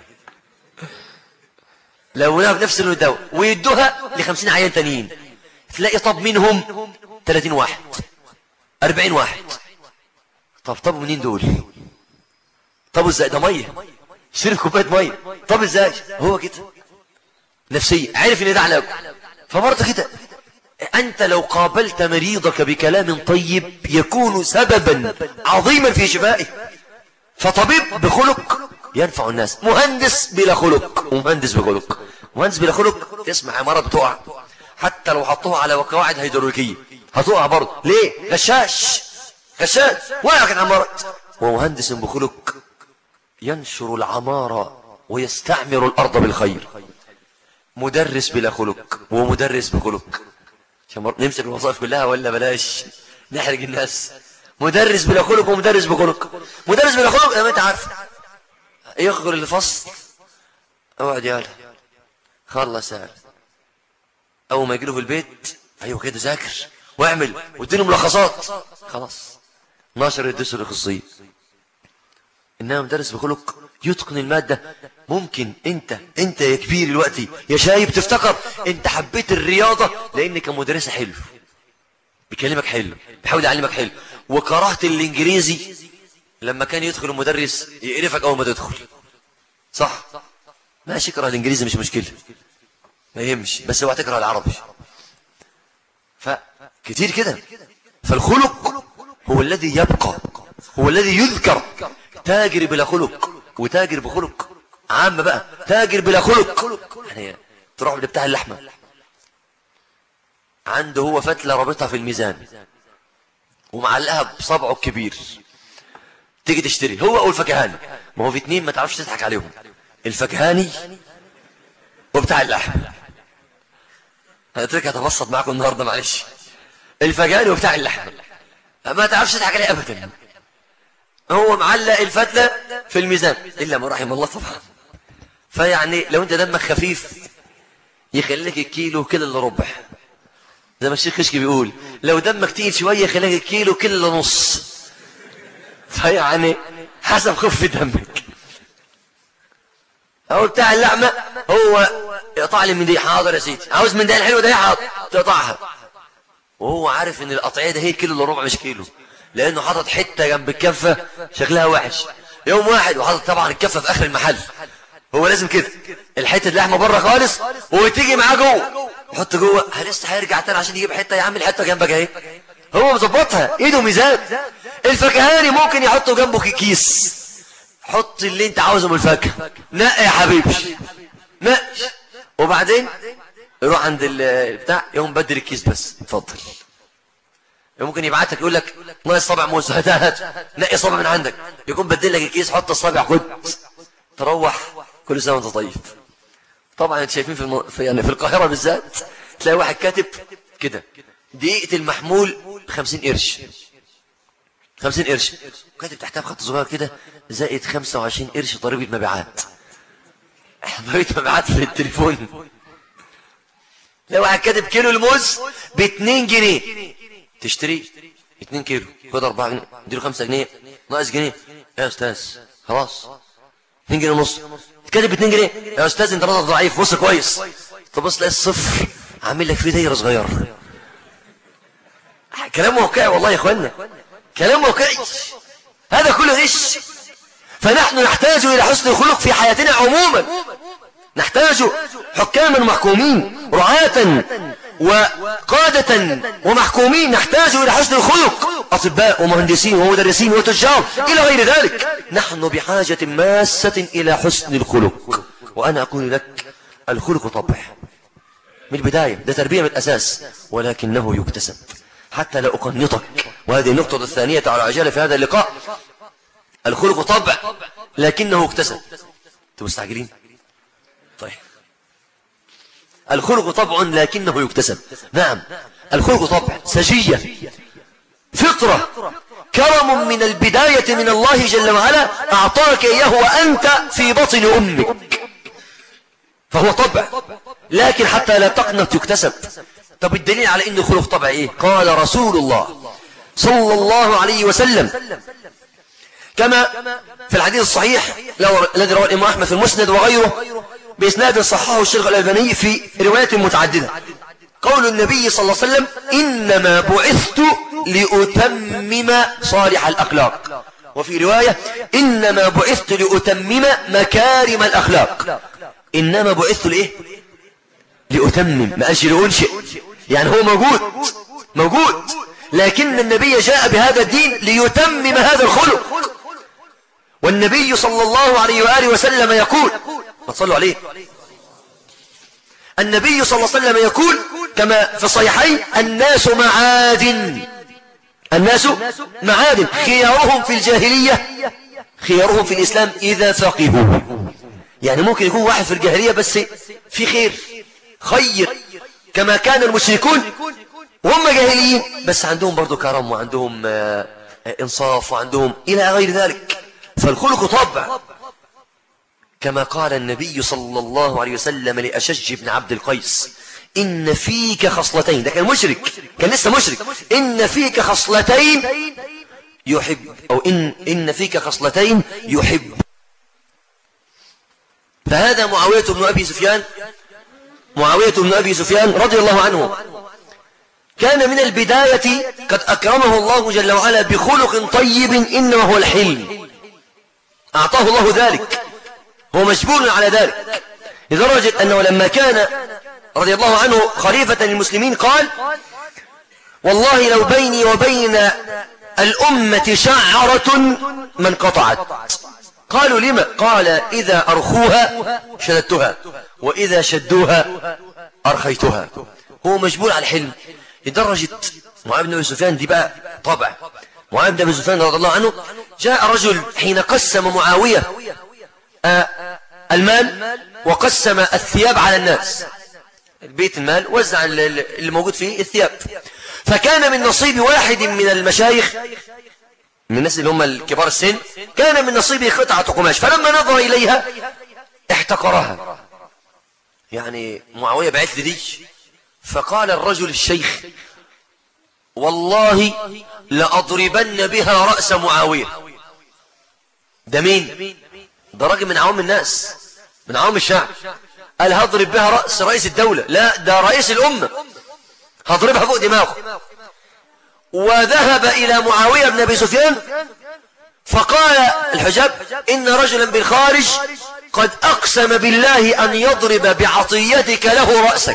لونوها بنفس لون الدواء ويدوها ل50 عيان تانيين، تلاقي طب منهم 30 واحد 40 واحد. طب منين دول؟ طب ازاي؟ ده ميه، شرب كوبايه ميه، طب ازاي؟ هو كده نفسيه، عارف ان ده علاج. فبرضه كده أنت لو قابلت مريضك بكلام طيب يكون سببا عظيما في شفائه. فطبيب بخلق ينفع الناس، مهندس بلا خلق ومهندس بخلق. مهندس بلا خلق تسمع عمارة بتقع، حتى لو حطوها على قواعد هيدروليكية هتقع برضه. ليه؟ غشاش وقعت عمارة. ومهندس بخلق ينشر العمارة ويستعمر الأرض بالخير. مدرس بلا خلق ومدرس بخلق، نمسك الوظائف كلها ولا بلاش نحرج الناس. مدرس بلا خلق ومدرس بخلق. مدرس بلا خلق يا ما انت عارف يخرج الفصل، اقعد يالا خلص يالا، اول ما يجيله في البيت ايوه كده ذاكر واعمل واديله ملخصات، خلاص ناشر الدروس الخصوصيه. انما مدرس بخلق يتقن المادة. ممكن انت يا كبير دلوقتي يا شايب تفتكر انت حبيت الرياضة لان كان مدرسة حلو بيكلمك حلو بيحاول يعلمك حلو، وكرهت الانجليزي لما كان يدخل المدرس يقرفك اول ما تدخل. صح؟ ماشي اكره الانجليزي مش مشكلة ما يهمش، بس هو هتكره العربي. فكتير كده. فالخلق هو الذي يبقى، هو الذي يذكر. تاجر بلا خلق وتاجر بخلق عام بقى. تاجر بلا خلق يعني تروح لبتاع اللحمة عنده هو فتلة رابطها في الميزان ومعلقها بصبعه الكبير، تيجي تشتري هو او الفكهاني. ما هو في اتنين ما تعرفش تضحك عليهم، الفكهاني وبتاع اللحم. هترك هتبسط معاكم النهارده معلش. الفكهاني وبتاع اللحم ما تعرفش تضحك عليه ابدا. هو معلق الفتلة في الميزان إلا ما رحم الله طبعا. فيعني لو أنت دمك خفيف يخليك الكيلو كيلو إلا ربع، زي ما الشيخ كشكي بيقول لو دمك تقيل شوية يخليك الكيلو كيلو إلا نص. فيعني حسب خف دمك. هو بتاع اللحمة هو يقطع لي من دي، حاضر يا سيدي، عاوز من ده الحلوة ده حاضر تقطعها، وهو عارف ان القطعية ده هي كيلو إلا ربع مش كيلو، لانه حاطط حته جنب الكفه شكلها وحش. يوم واحد وحاطط طبعا الكفه في اخر المحل، هو لازم كده الحته اللحمه بره خالص وتيجي معاه جوه يحط جوه، لسه هيرجع تاني عشان يجيب حته. يا عم الحته جنبك اهي، هو مظبطها ايده ميزان. الفكهاني ممكن يحطه جنبه كيس، حط اللي انت عاوزه من الفاكهه، نقي يا حبيبي نقي، وبعدين يروح عند البتاع يقوم بدل الكيس بس اتفضل. ممكن يبعتك يقول لك ناقص صابع موز، هات نقي صابع من عندك، يكون بدل لك الكيس، حط الصابع خد، تروح كل سنه وانت طيب. طبعا انتوا شايفين يعني في القاهره بالذات تلاقي واحد كاتب كده دقيقه المحمول 50 قرش، 50 قرش، كاتب تحتها بخط صغير كده زائد 25 قرش ضريبه مبيعات. ضريبه مبيعات في التليفون. لو واحد كاتب كيلو الموز ب2 جنيه، تشتري 2 كيلو خد 4 جنيه، اديله 5 جنيه ناقص جنيه يا استاذ خلاص 2 جنيه ونص. كاتب 2 جنيه يا استاذ انت نظر ضعيف بص كويس، تبص تلاقي الصفر عامل لك فيه دايره صغيره. كلام واقعي والله يا اخوانا، كلام واقعي. هذا كله غش. فنحن نحتاج الى حسن الخلق في حياتنا عموما. نحتاج حكاما محكومين، رعاة وقادة ومحكومين، نحتاج إلى حسن الخلق، أطباء ومهندسين ومدرسين وتجار إلى غير ذلك. نحن بحاجة ماسة إلى حسن الخلق. وأنا أقول لك الخلق طبع من البداية، ده تربية من الأساس، ولكنه يكتسب. حتى لا أقنطك، وهذه النقطة الثانية على عجالة في هذا اللقاء. الخلق طبع لكنه اكتسب. أنتم مستعجلين؟ طيب، الخلق طبع لكنه يكتسب. نعم، الخلق طبع، سجية، فطرة، كرم من البداية من الله جل وعلا أعطاك إياه وأنت في بطن أمك، فهو طبع، لكن حتى لا تقنط يكتسب. طب الدليل على إنه خلق طبع إيه؟ قال رسول الله صلى الله عليه وسلم كما في الحديث الصحيح الذي رواه الإمام أحمد في المسند وغيره بإسناد صححه الشيخ الألباني في روايات متعددة. قول النبي صلى الله عليه وسلم إنما بعثت لأتمم صالح الأخلاق، وفي رواية إنما بعثت لأتمم مكارم الأخلاق. إنما بعثت لإيه؟ لأتمم، ما قالش لأنشئ. يعني هو موجود، لكن النبي جاء بهذا الدين ليتمم هذا الخلق. والنبي صلى الله عليه وآله وسلم يقول، ما تصلوا عليه، النبي صلى الله عليه وسلم يقول كما في الصحيحين الناس معادن خيارهم في الجاهلية خيارهم في الإسلام إذا فقهوا. يعني ممكن يكون واحد في الجاهلية بس في خير كما كان المشركون وهم جاهليين، بس عندهم برضو كرم وعندهم إنصاف وعندهم إلى غير ذلك. فالخلق طبع، كما قال النبي صلى الله عليه وسلم لأشج بن عبد القيس إن فيك خصلتين. ده كان مشرك، كان لسه مشرك. إن فيك خصلتين يحب، أو إن فيك خصلتين يحب. فهذا معاوية بن أبي سفيان رضي الله عنه كان من البداية قد أكرمه الله جل وعلا بخلق طيب إنما هو الحلم. أعطاه الله ذلك، هو مجبور على ذلك، لدرجة أنه لما كان رضي الله عنه خليفة للمسلمين قال والله لو بيني وبين الأمة شعرة ما انقطعت. قالوا لما؟ قال إذا أرخوها شددتها وإذا شدوها أرخيتها. هو مجبور على الحلم، لدرجة معاوية بن أبي سفيان دي بقى طبع. معاوية بن أبي سفيان رضي الله عنه جاء رجل حين قسم معاوية المال وقسم الثياب على الناس، البيت المال وزع اللي موجود فيه الثياب، فكان من نصيب واحد من المشايخ من الناس اللي هم الكبار السن كان من نصيبه قطعة قماش، فلما نظر إليها احتقرها. يعني معاوية بعت لي دي، فقال الرجل الشيخ والله لأضربن بها رأس معاوية. ده مين؟ ده راجل من عوام الناس، من عوام الشعب. قال هضرب بها رأس رئيس الدولة؟ لا، ده رئيس الأمة، هضربها فوق دماغه. وذهب إلى معاوية بن أبي سفيان فقال الحجاب إن رجلا بالخارج قد أقسم بالله أن يضرب بعطيتك له رأسك.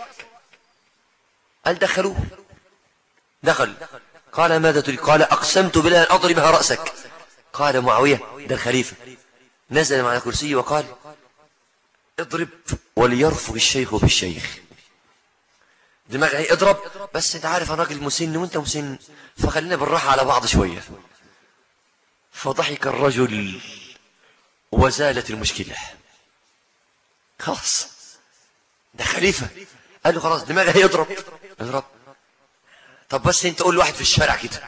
قال دخلوه، دخل، قال ماذا تريد؟ قال أقسمت بالله أن أضربها رأسك. قال معاوية ده الخليفة، نزل مع الكرسي وقال اضرب وليرفق الشيخ بالشيخ. دماغي هي اضرب، بس انت عارف انا راجل مسن وانت مسن، فخلينا بالراحة على بعض شوية. فضحك الرجل وزالت المشكلة. خلاص ده خليفة، قال له خلاص دماغي هي اضرب. طب بس انت قول لواحد في الشارع كده.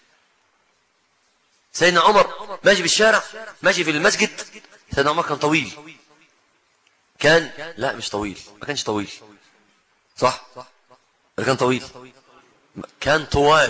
سيدنا عمر ماشي في الشارع، ماشي في المسجد. سيدنا عمر كان طويل، لا مش طويل، ما كانش طويل صح، كان طويل، كان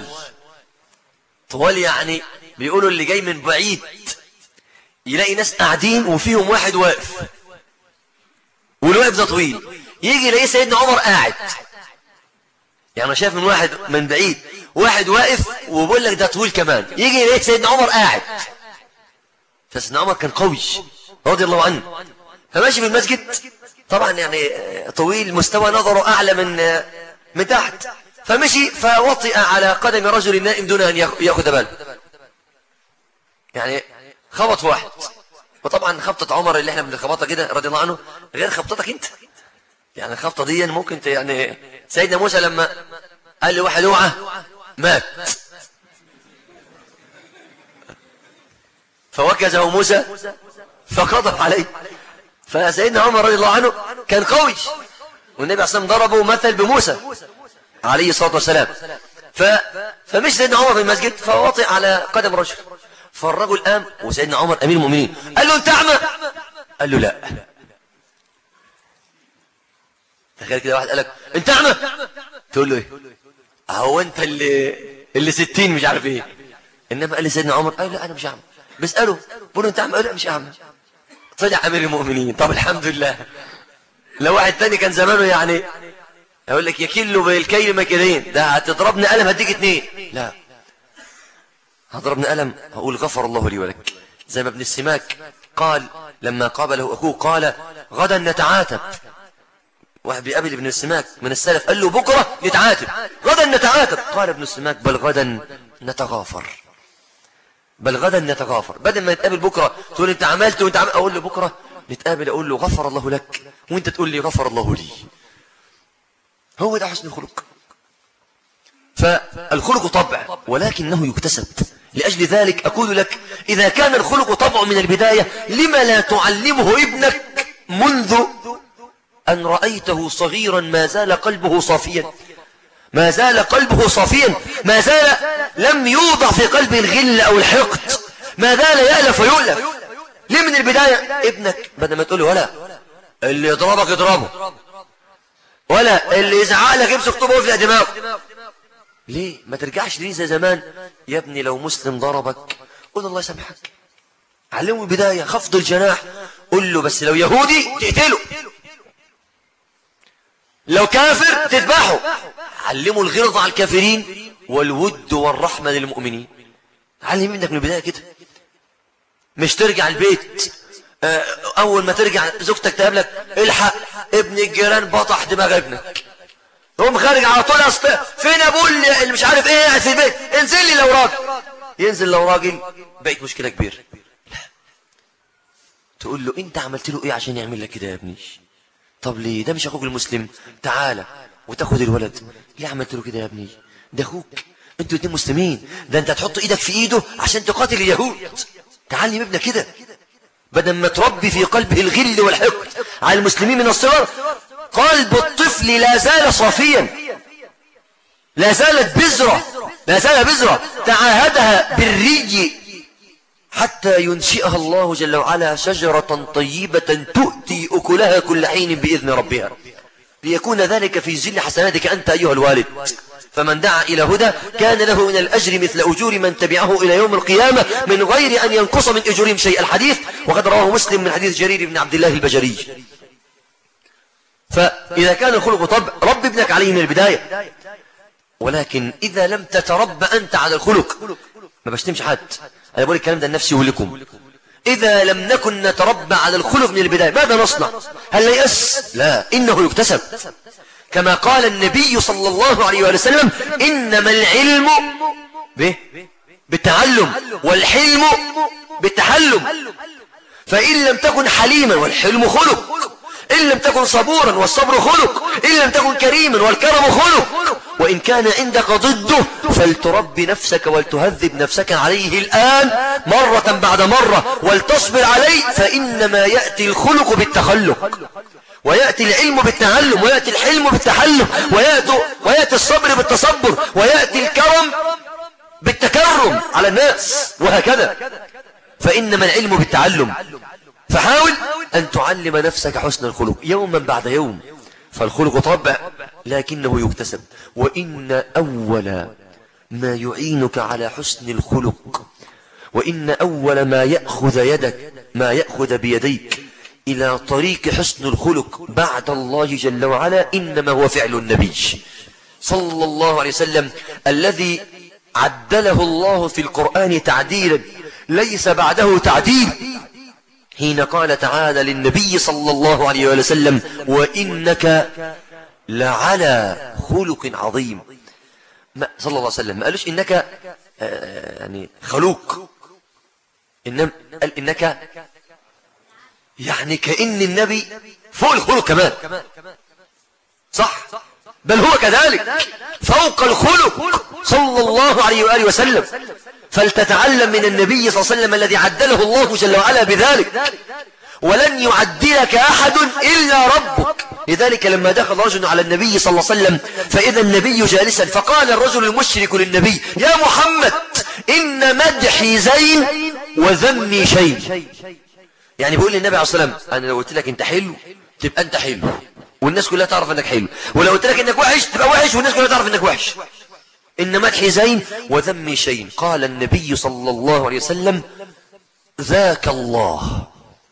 طوال يعني بيقولوا اللي جاي من بعيد يلاقي ناس قاعدين وفيهم واحد واقف، والواقف ده طويل، يجي يلاقي سيدنا عمر قاعد. يعني شايف من واحد من بعيد واحد واقف وبقول لك ده طويل كمان، يجي يلاقي سيدنا عمر قاعد. فسيدنا عمر كان قوي رضي الله عنه، فماشي في المسجد طبعا يعني طويل، مستوى نظره أعلى من تحت، فمشي فوطئ على قدم رجل نائم دون أن يأخذ باله، يعني خبط في واحد. وطبعا خبطة عمر اللي احنا بنخبطها كده رضي الله عنه غير خبطتك انت، يعني الخبطة دي ممكن يعني سيدنا موسى لما قال لواحد اوعى مات، فوكزه موسى فقضى عليه. فسيدنا عمر رضي الله عنه كان قوي، والنبي عليه الصلاة والسلام ضربه مثل بموسى عليه الصلاة والسلام. فمش سيدنا عمر في المسجد فوطئ على قدم رجل، فالرجل قام، وسيدنا عمر أمير المؤمنين قال له انت أعمى؟ قال له لا. تخيل كده واحد قال لك انت أعمى، تقول له ايه؟ هو انت اللي 60 مش عارف ايه. انما قال لي سيدنا عمر قال لا انا مش أعمى، بسأله بقول له انت أعمى؟ قال لا مش أعمى. طلع أمير المؤمنين. طب الحمد لله. لو واحد تاني كان زمانه يعني يقول لك يكيل بالكيل مكيلين، ده هتضربني قلم هديك 2. لا، هضربني قلم هقول غفر الله لي ولك. زي ما ابن السماك قال لما قابله أخوه قال غدا نتعاتب. واحد بيقابل ابن السماك من السلف قال له بكرة نتعاتب، غدا نتعاتب. قال ابن السماك بل غدا نتغافر، بل غدا نتغافر. بدل ما نتقابل بكرة تقول انت عملت وانت عملت، اقول له بكرة نتقابل اقول له غفر الله لك وانت تقول لي غفر الله لي. هو ده حسن الخلق. فالخلق طبع ولكنه يكتسب. لأجل ذلك أقول لك إذا كان الخلق طبع من البداية لما لا تعلمه ابنك منذ أن رأيته صغيرا ما زال قلبه صافيا، ما زال قلبه صافيا، ما زال لم يوضع في قلبه الغل أو الحقد، ما زال يألف ويؤلف. ليه من البداية؟ ابنك بدل ما تقول له ولا اللي يضربك اضربه، ولا اللي يزعق لك امسك طوبه في دماغه. ليه ما ترجعش ليه زي زمان؟ يا ابني لو مسلم ضربك قول الله يسامحك، علمه البداية خفض الجناح، قل له بس لو يهودي تقتله، لو كافر تذبحه. علموا الغلظة على الكافرين والود والرحمة للمؤمنين. علم ابنك من البداية كده. مش ترجع البيت أول ما ترجع زوجتك تقابلك الحق ابن الجيران بطح دماغ ابنك، هم خارج على طول فين أبوه اللي مش عارف ايه قاعد في البيت، انزل لي لو راجل. ينزل لو راجل بقت مشكلة كبيرة. لا، تقول له انت عملت له ايه عشان يعمل لك كده يا ابني؟ طب ليه؟ ده مش اخوك المسلم، تعالى وتاخد الولد. ليه عملت له كده يا ابني؟ ده اخوك، انتوا اتنين مسلمين، ده انت تحط ايدك في ايده عشان تقاتل اليهود. تعلم ابنك كده بدل ما تربي في قلبه الغل والحقد على المسلمين من الصغر. قلب الطفل لا زال صافيا، لا زالت بذرة، لا زال بذرة تعاهدها بالري حتى ينشئها الله جل وعلا شجرة طيبة تؤتي أكلها كل حين بإذن ربها، ليكون ذلك في ظل حسناتك أنت أيها الوالد. فمن دعا إلى هدى كان له من الأجر مثل أجور من تبعه إلى يوم القيامة من غير أن ينقص من أجورهم شيء. الحديث وقد رواه مسلم من حديث جرير بن عبد الله البجري. فإذا كان الخلق طبع رب ابنك عليه من البداية، ولكن إذا لم تتربى أنت على الخلق ما بشتمش حد، أنا بقول الكلام ده لنفسي ولكم. إذا لم نكن نتربى على الخلق من البداية ماذا نصنع؟ هل نيأس؟ لا، إنه يكتسب. كما قال النبي صلى الله عليه وسلم إنما العلم بالتعلم والحلم بالتحلم. فإن لم تكن حليما، والحلم خلق، إن لم تكن صبورا والصبر خلق، إن لم تكن كريما والكرم خلق، وإن كان عندك ضده فلتربي نفسك ولتهذب نفسك عليه الآن مرة بعد مرة ولتصبر عليه، فإنما يأتي الخلق بالتخلق، ويأتي العلم بالتعلم، ويأتي الحلم بالتحلم، ويأتي الصبر بالتصبر، ويأتي الكرم بالتكرم على الناس، وهكذا. فإنما العلم بالتعلم. فحاول أن تعلم نفسك حسن الخلق يوما بعد يوم، فالخلق طبع لكنه يكتسب. وإن أول ما يعينك على حسن الخلق، وإن أول ما يأخذ بيديك إلى طريق حسن الخلق بعد الله جل وعلا إنما هو فعل النبي صلى الله عليه وسلم، الذي عدله الله في القرآن تعديلا ليس بعده تعديل، حين قال تعالى للنبي صلى الله عليه وسلم: وإنك لعلى خلق عظيم. صلى الله عليه وسلم ما قالوش إنك يعني خلوق، إنما قال إنك يعني كأن النبي فوق الخلق كمان، صح؟ بل هو كذلك فوق الخلق صلى الله عليه وآله وسلم. فلتتعلم من النبي صلى الله عليه وسلم الذي عدله الله جل وعلا بذلك، ولن يعدلك أحد إلا ربك. لذلك لما دخل رجل على النبي صلى الله عليه وسلم فإذا النبي جالسا، فقال الرجل المشرك للنبي: يا محمد إن مدحي زين وذمي شيء. يعني بيقول للنبي عليه الصلاة والسلام: أنا لو قلت لك أنت حلو تبقى أنت حلو والناس كلها تعرف أنك حلو، ولو قلت لك أنك وحش تبقى وحش والناس كلها تعرف أنك وحش. إن مدحي زين وذمي شيء. قال النبي صلى الله عليه وسلم: ذاك الله.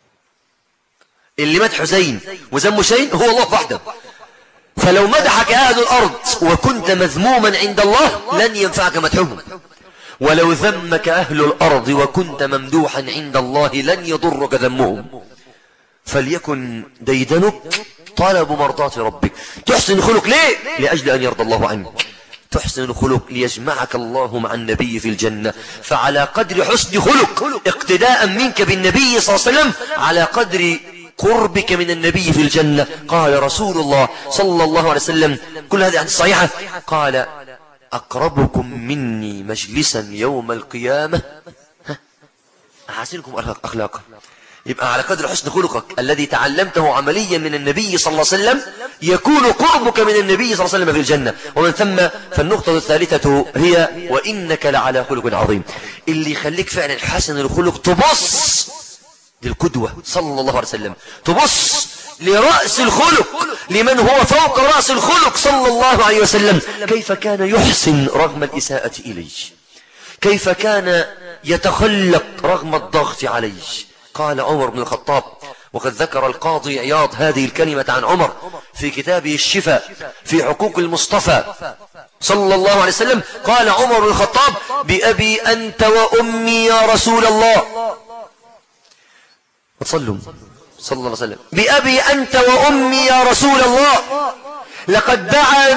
اللي مدحه زين وذمه شيء هو الله وحده. فلو مدحك أهل الأرض وكنت مذموما عند الله لن ينفعك مدحهم، ولو ذمك أهل الأرض وكنت ممدوحا عند الله لن يضرك ذمهم. فليكن ديدنك طلب مرضاة ربك. تحسن الخلق ليه؟ لأجل أن يرضى الله عنك. تحسن الخلق ليجمعك الله مع النبي في الجنة. فعلى قدر حسن خلق اقتداء منك بالنبي صلى الله عليه وسلم على قدر قربك من النبي في الجنة. قال رسول الله صلى الله عليه وسلم، كل هذه عن الصحيحة، قال: أقربكم مني مجلسا يوم القيامة أحسنكم أخلاقا. يبقى على قدر حسن خلقك الذي تعلمته عمليا من النبي صلى الله عليه وسلم يكون قربك من النبي صلى الله عليه وسلم في الجنة. ومن ثم فالنقطة الثالثة هي: وإنك لعلى خلق عظيم. اللي يخليك فعلا حسن الخلق تبص للقدوة صلى الله عليه وسلم، تبص لرأس الخلق، لمن هو فوق رأس الخلق صلى الله عليه وسلم، كيف كان يحسن رغم الإساءة إليه، كيف كان يتخلق رغم الضغط عليه. قال عمر بن الخطاب، وقد ذكر القاضي عياض هذه الكلمة عن عمر في كتابه الشفاء في حقوق المصطفى صلى الله عليه وسلم، قال عمر بن الخطاب: بأبي أنت وأمي يا رسول الله. صلوا صلى الله عليه وسلم: بأبي أنت وأمي يا رسول الله، لقد دعا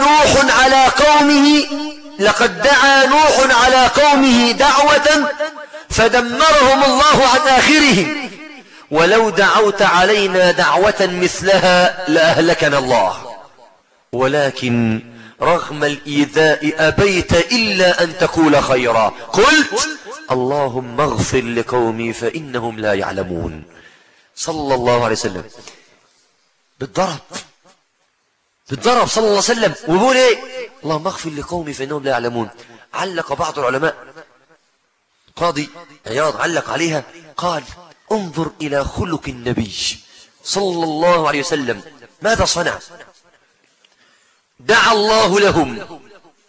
نوح على قومه دعوة فدمرهم الله عن آخرهم، ولو دعوت علينا دعوة مثلها لأهلكنا الله، ولكن رغم الإيذاء أبيت إلا أن تقول خيرا، قلت: اللهم اغفر لقومي فإنهم لا يعلمون. صلى الله عليه وسلم بالضرب صلى الله عليه وسلم، ويقول ايه؟ اللهم اغفر لقومي فإنهم لا يعلمون. علق بعض العلماء، قاضي عياض علق عليها، قال: انظر إلى خلق النبي صلى الله عليه وسلم، ماذا صنع؟ دعا الله لهم،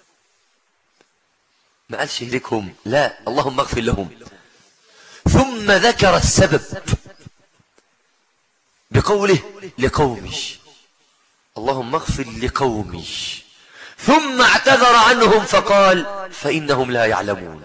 ما قالش اهلكهم، لا، اللهم اغفر لهم، ثم ذكر السبب بقوله: لقومي، اللهم اغفر لقومي، ثم اعتذر عنهم فقال: فإنهم لا يعلمون.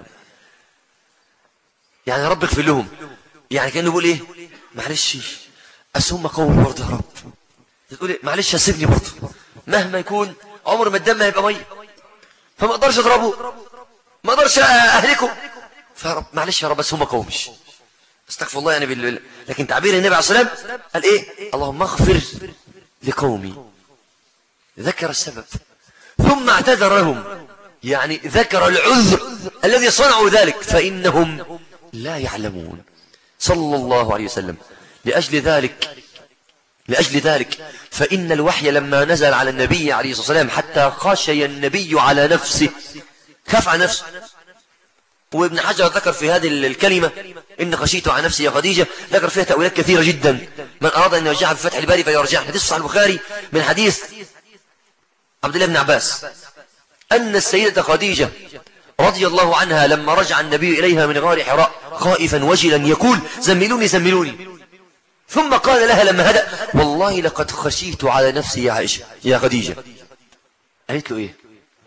يعني رب اغفر لهم، يعني كأنه بيقول ايه؟ معلش أسهم قومي برضه يا رب، تقول ايه؟ معلش أسيبني برضه، مهما يكون عمر ما الدم هيبقى مية، فما اقدرش اضربه، ما اقدرش اهلكه، فرب معلش يا رب أسهم قومي، استغفر الله يعني لكن تعبير النبي عليه الصلاة والسلام قال ايه؟ اللهم اغفر لقومي، ذكر السبب ثم اعتذر لهم، يعني ذكر العذر الذي صنعوا ذلك، فإنهم لا يعلمون صلى الله عليه وسلم. لأجل ذلك فإن الوحي لما نزل على النبي عليه الصلاة والسلام حتى خشي النبي على نفسه، خاف على نفسه. وابن حجر ذكر في هذه الكلمة إن خشيت على نفسي يا خديجة، ذكر فيها تأويلات كثيرة جدا، من أراد أن يرجعها في فتح الباري فيرجعها. حديث صحيح البخاري من حديث عبد الله بن عباس أن السيدة خديجة رضي الله عنها لما رجع النبي إليها من غار حراء خائفا وجلا يقول زملوني زملوني، ثم قال لها لما هدأ والله لقد خشيت على نفسي يا عائشة يا خديجة. قالت له إيه؟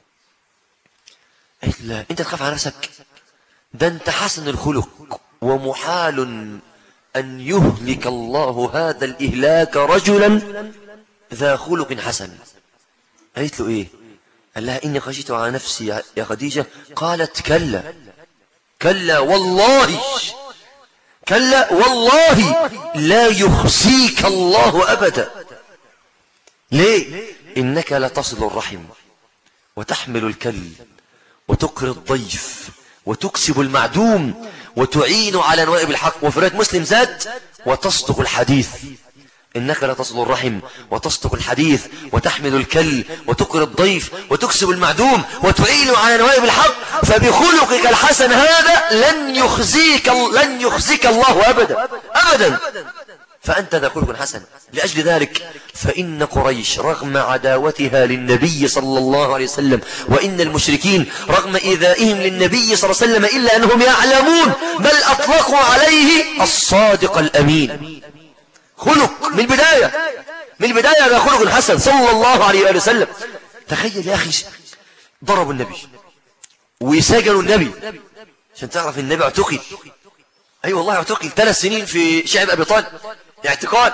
قالت لا أنت تخاف على نفسك؟ ده أنت حسن الخلق ومحال أن يهلك الله هذا الإهلاك رجلا ذا خلق حسن. قالت له إيه؟ قال لها إني خشيت على نفسي يا خديجة. قالت كلا كلا والله كلا والله لا يخزيك الله أبدا. ليه؟ إنك لتصل الرحم وتحمل الكل وتقري الضيف وتكسب المعدوم وتعين على نوائب الحق. وفي رواية مسلم زاد وتصدق الحديث، إنك لتصل الرحم وتصدق الحديث وتحمل الكل وتقري الضيف وتكسب المعدوم وتعين على نوائب الحق، فبخلقك الحسن هذا لن يخزيك الله أبدا أبدا، فأنت ذا خلق حسن. لأجل ذلك فإن قريش رغم عداوتها للنبي صلى الله عليه وسلم وإن المشركين رغم إيذائهم للنبي صلى الله عليه وسلم إلا أنهم يعلمون بل أطلقوا عليه الصادق الأمين. خلق من البداية ذا خلق حسن صلى الله عليه وسلم. تخيل يا أخي ضربوا النبي وسجنوا النبي عشان تعرف النبي اعتقل. أي والله اعتقل 3 سنين في شعب أبي طالب، اعتقال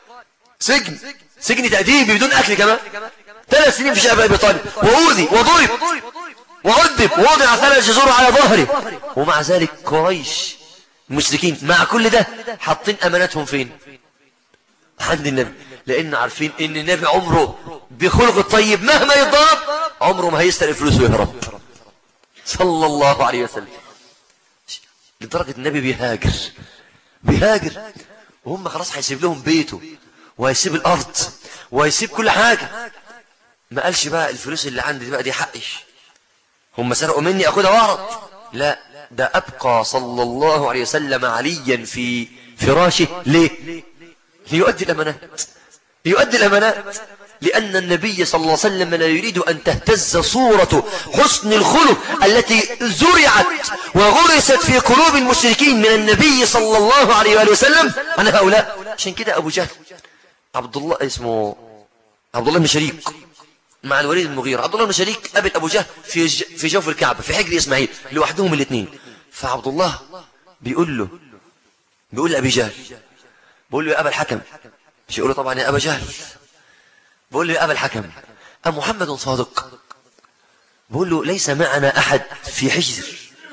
سجن تأديبي بدون أكل كمان. 3 سنين في شعب أبي طالب، وأوذي وضرب وعذب ووضع 3 جزور على ظهره. ومع ذلك قريش المشركين مع كل ده حاطين أمانتهم فين؟ عند النبي، لأن عارفين إن النبي عمره بخلق الطيب مهما يضرب عمره ما هيستر الفلوس ويهرب صلى الله عليه وسلم. لدرجة النبي بيهاجر وهم خلاص هيسيب لهم بيته وهيسيب الأرض وهيسيب كل حاجة. ما قالش بقى الفلوس اللي عندي بقى دي حقي، هم سرقوا مني أخدها وأهرب. لا، ده أبقى صلى الله عليه وسلم عليا في فراشه. ليه؟ ليؤدي الأمانات، لأن النبي صلى الله عليه وسلم لا يريد أن تهتز صورة حسن الخلق التي زرعت وغرست في قلوب المشركين من النبي صلى الله عليه وآله وسلم عن هؤلاء. عشان كده أبو جهل عبد الله بن شريك مع الوليد بن المغيرة. عبد الله بن شريك قابل أبو جهل في جوف الكعبة في حجر إسماعيل لوحدهم الاثنين. فعبد الله بيقول لأبي جهل، بيقول له يا أبا الحكم، مش يقول له طبعا يا أبا جهل، بيقول له يا أبا الحكم أمحمد صادق؟ بيقول له ليس معنا أحد في الحجر،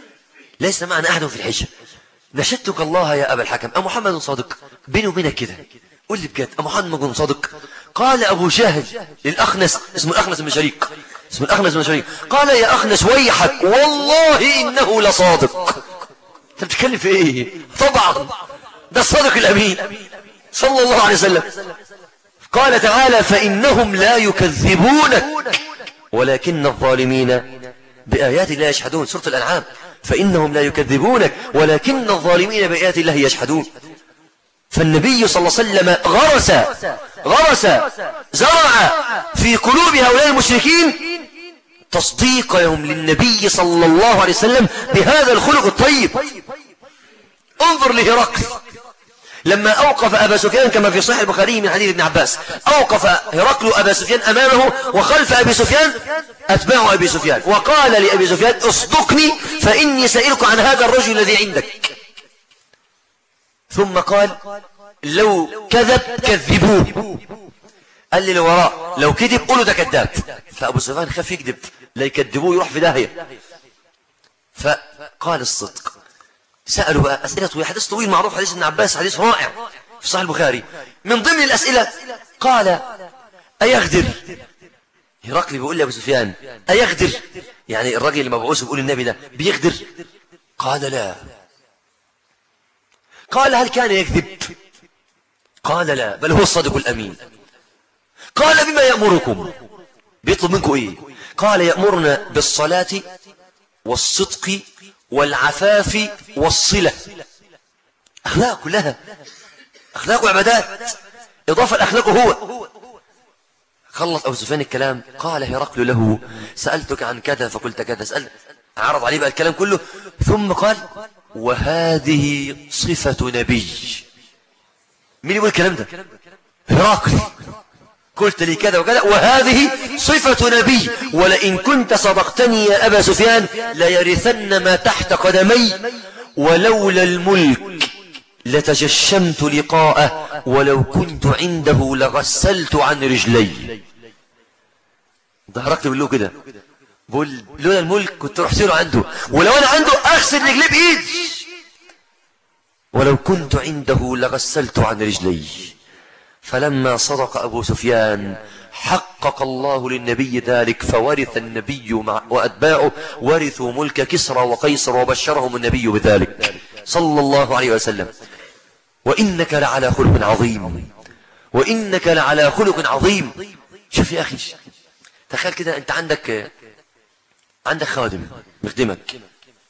نشدتك الله يا أبا الحكم أمحمد صادق؟ بيني وبينك كده قل لي بجد أمحمد صادق؟ قال أبو جهل للأخنس، اسمه الأخنس بن شريك، قال يا أخنس ويحك والله إنه لصادق. أنت بتتكلم في إيه؟ طبعا ده الصادق الأمين صلى الله عليه وسلم. قال تعالى فإنهم لا يكذبونك ولكن الظالمين بآيات الله يجحدون. سورة الأنعام، فإنهم لا يكذبونك ولكن الظالمين بآيات الله يجحدون. فالنبي صلى الله عليه وسلم زرع في قلوب هؤلاء المشركين تصديقهم للنبي صلى الله عليه وسلم بهذا الخلق الطيب. انظر لهرقل لما أوقف أبا سفيان كما في صحيح البخاري من حديث ابن عباس، أوقف هرقل أبا سفيان أمامه وخلف أبي سفيان أتباع أبي سفيان، وقال لأبي سفيان اصدقني فإني سائلك عن هذا الرجل الذي عندك. ثم قال لو كذب كذبوه، قال لي لوراء لو كذب قولوا ده كذاب. فأبو سفيان خاف يكذب لا يكذبوه يروح في داهية، فقال الصدق. سألوا بقى أسئلة طويلة، حديث طويل معروف، حديث ابن عباس، حديث رائع في صحيح البخاري. من ضمن الأسئلة قال أيغدر؟ هرقل بيقول لأبو سفيان أيغدر؟ يعني الراجل اللي مبعوث بيقول النبي ده بيغدر؟ قال لا. قال هل كان يكذب؟ قال لا، بل هو الصادق الأمين. قال بما يأمركم؟ بيطلب منكم إيه؟ قال يأمرنا بالصلاة والصدق والعفاف والصلة. أخلاق كلها، أخلاق وعبادات، إضافة الأخلاق هو. خلص أبو سفيان الكلام. قال هرقل له سألتك عن كذا فقلت كذا، عرض عليه بقى الكلام كله، ثم قال وهذه صفة نبي. مين يقول الكلام ده؟ هرقل. قلت لي كذا وكذا وهذه صفة نبي، ولئن كنت صدقتني يا أبا سفيان ليرثن ما تحت قدمي، ولولا الملك لتجشمت لقاءه، ولو كنت عنده لغسلت عن رجلي. ده هرقل بيقول له كده، بقول لولا الملك كنت رحت له عنده، ولو انا عنده اغسل رجليه بايدي، ولو كنت عنده لغسلت عن رجلي. فلما صدق أبو سفيان حقق الله للنبي ذلك، فورث النبي وأتباعه ورثوا ملك كسرى وقيصر، وبشرهم النبي بذلك صلى الله عليه وسلم. وإنك لعلى خلق عظيم، وإنك لعلى خلق عظيم. شوف يا أخي، تخيل كده أنت عندك خادم بيخدمك،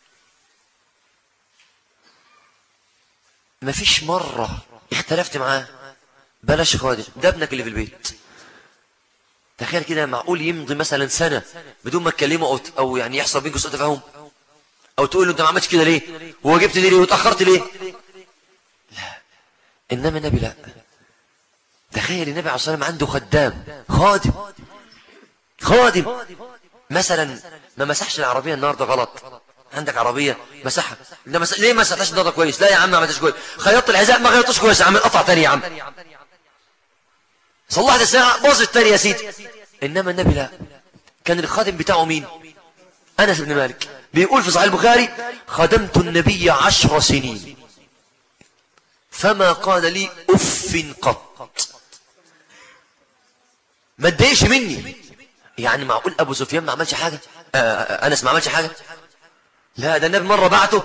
ما فيش مرة اختلفت معاه، بلاش خادم، ده ابنك اللي في البيت. تخيل كده، معقول يمضي مثلا سنة بدون ما تكلمه أو يعني يحصل بينكم سوء تفاهم، أو تقول له أنت ما عملتش كده ليه، وجبت ليه وتأخرت ليه؟ لا، إنما النبي لا. تخيل النبي عليه الصلاة والسلام عنده خدام، خادم مثلا ما مسحش العربية النهارده غلط، عندك عربية مسحها، ليه ما مسحتهاش النهارده كويس؟ لا يا عم ما عملتش كويس. خيطت الحذاء ما خيطتش كويس يا عم، قطع تاني يا عم. صلحت الساعة باظت التاني يا سيدي. إنما النبي لا، كان الخادم بتاعه مين؟ أنس بن مالك. بيقول في صحيح البخاري خدمت النبي 10 سنين فما قال لي أف قط، ما اتضايقش مني. يعني معقول أبو سفيان ما عملش حاجة؟ أنس ما عملش حاجة؟ لا، ده النبي مرة بعته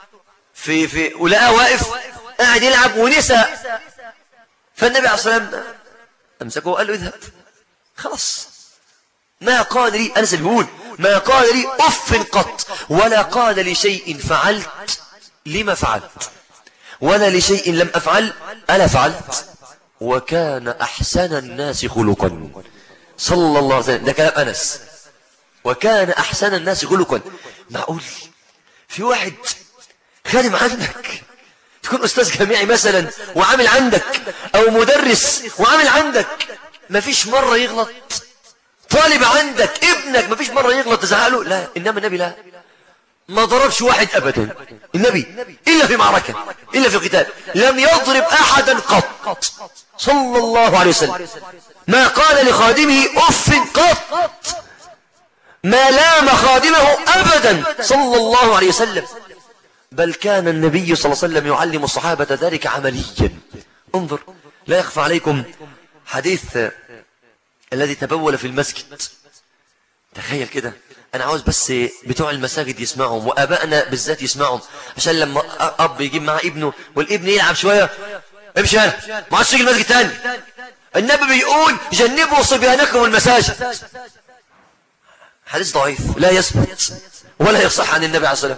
في ولقاه واقف قاعد يلعب ونسى، فالنبي عليه الصلاة والسلام أمسكه وقال له اذهب. خلاص، ما قال لي، أنس بيقول ما قال لي أف قط، ولا قال لي شيء فعلت لما فعلت، ولا لشيء لم أفعل ألا فعلت. وكان أحسن الناس خلقا صلى الله عليه وسلم. ده كلام أنس. وكان أحسن الناس خلقا. معقول في واحد خادم عندك، تكون أستاذ جامعي مثلا وعامل عندك، أو مدرس وعامل عندك، ما فيش مرة يغلط؟ طالب عندك ابنك ما فيش مرة يغلط تزعله؟ لا. إنما النبي لا، ما ضربش واحد أبدا النبي إلا في معركة، إلا في قتال، لم يضرب أحدا قط صلى الله عليه وسلم. ما قال لخادمه أف قط، ما لام خادمه أبدا صلى الله عليه وسلم. بل كان النبي صلى الله عليه وسلم يعلم الصحابة ذلك عمليا. انظر، لا يخفى عليكم حديث الذي تبول في المسجد. تخيل كده، أنا عاوز بس بتوع المساجد يسمعهم، وأبائنا بالذات يسمعهم، عشان لما أب يجيب مع ابنه والابن يلعب شوية، امشي هنا ما عادش تيجي المسجد تاني. النبي بيقول جنبوا صبيانكم المساجد. حديث ضعيف لا يثبت ولا يصح عن النبي عليه الصلاة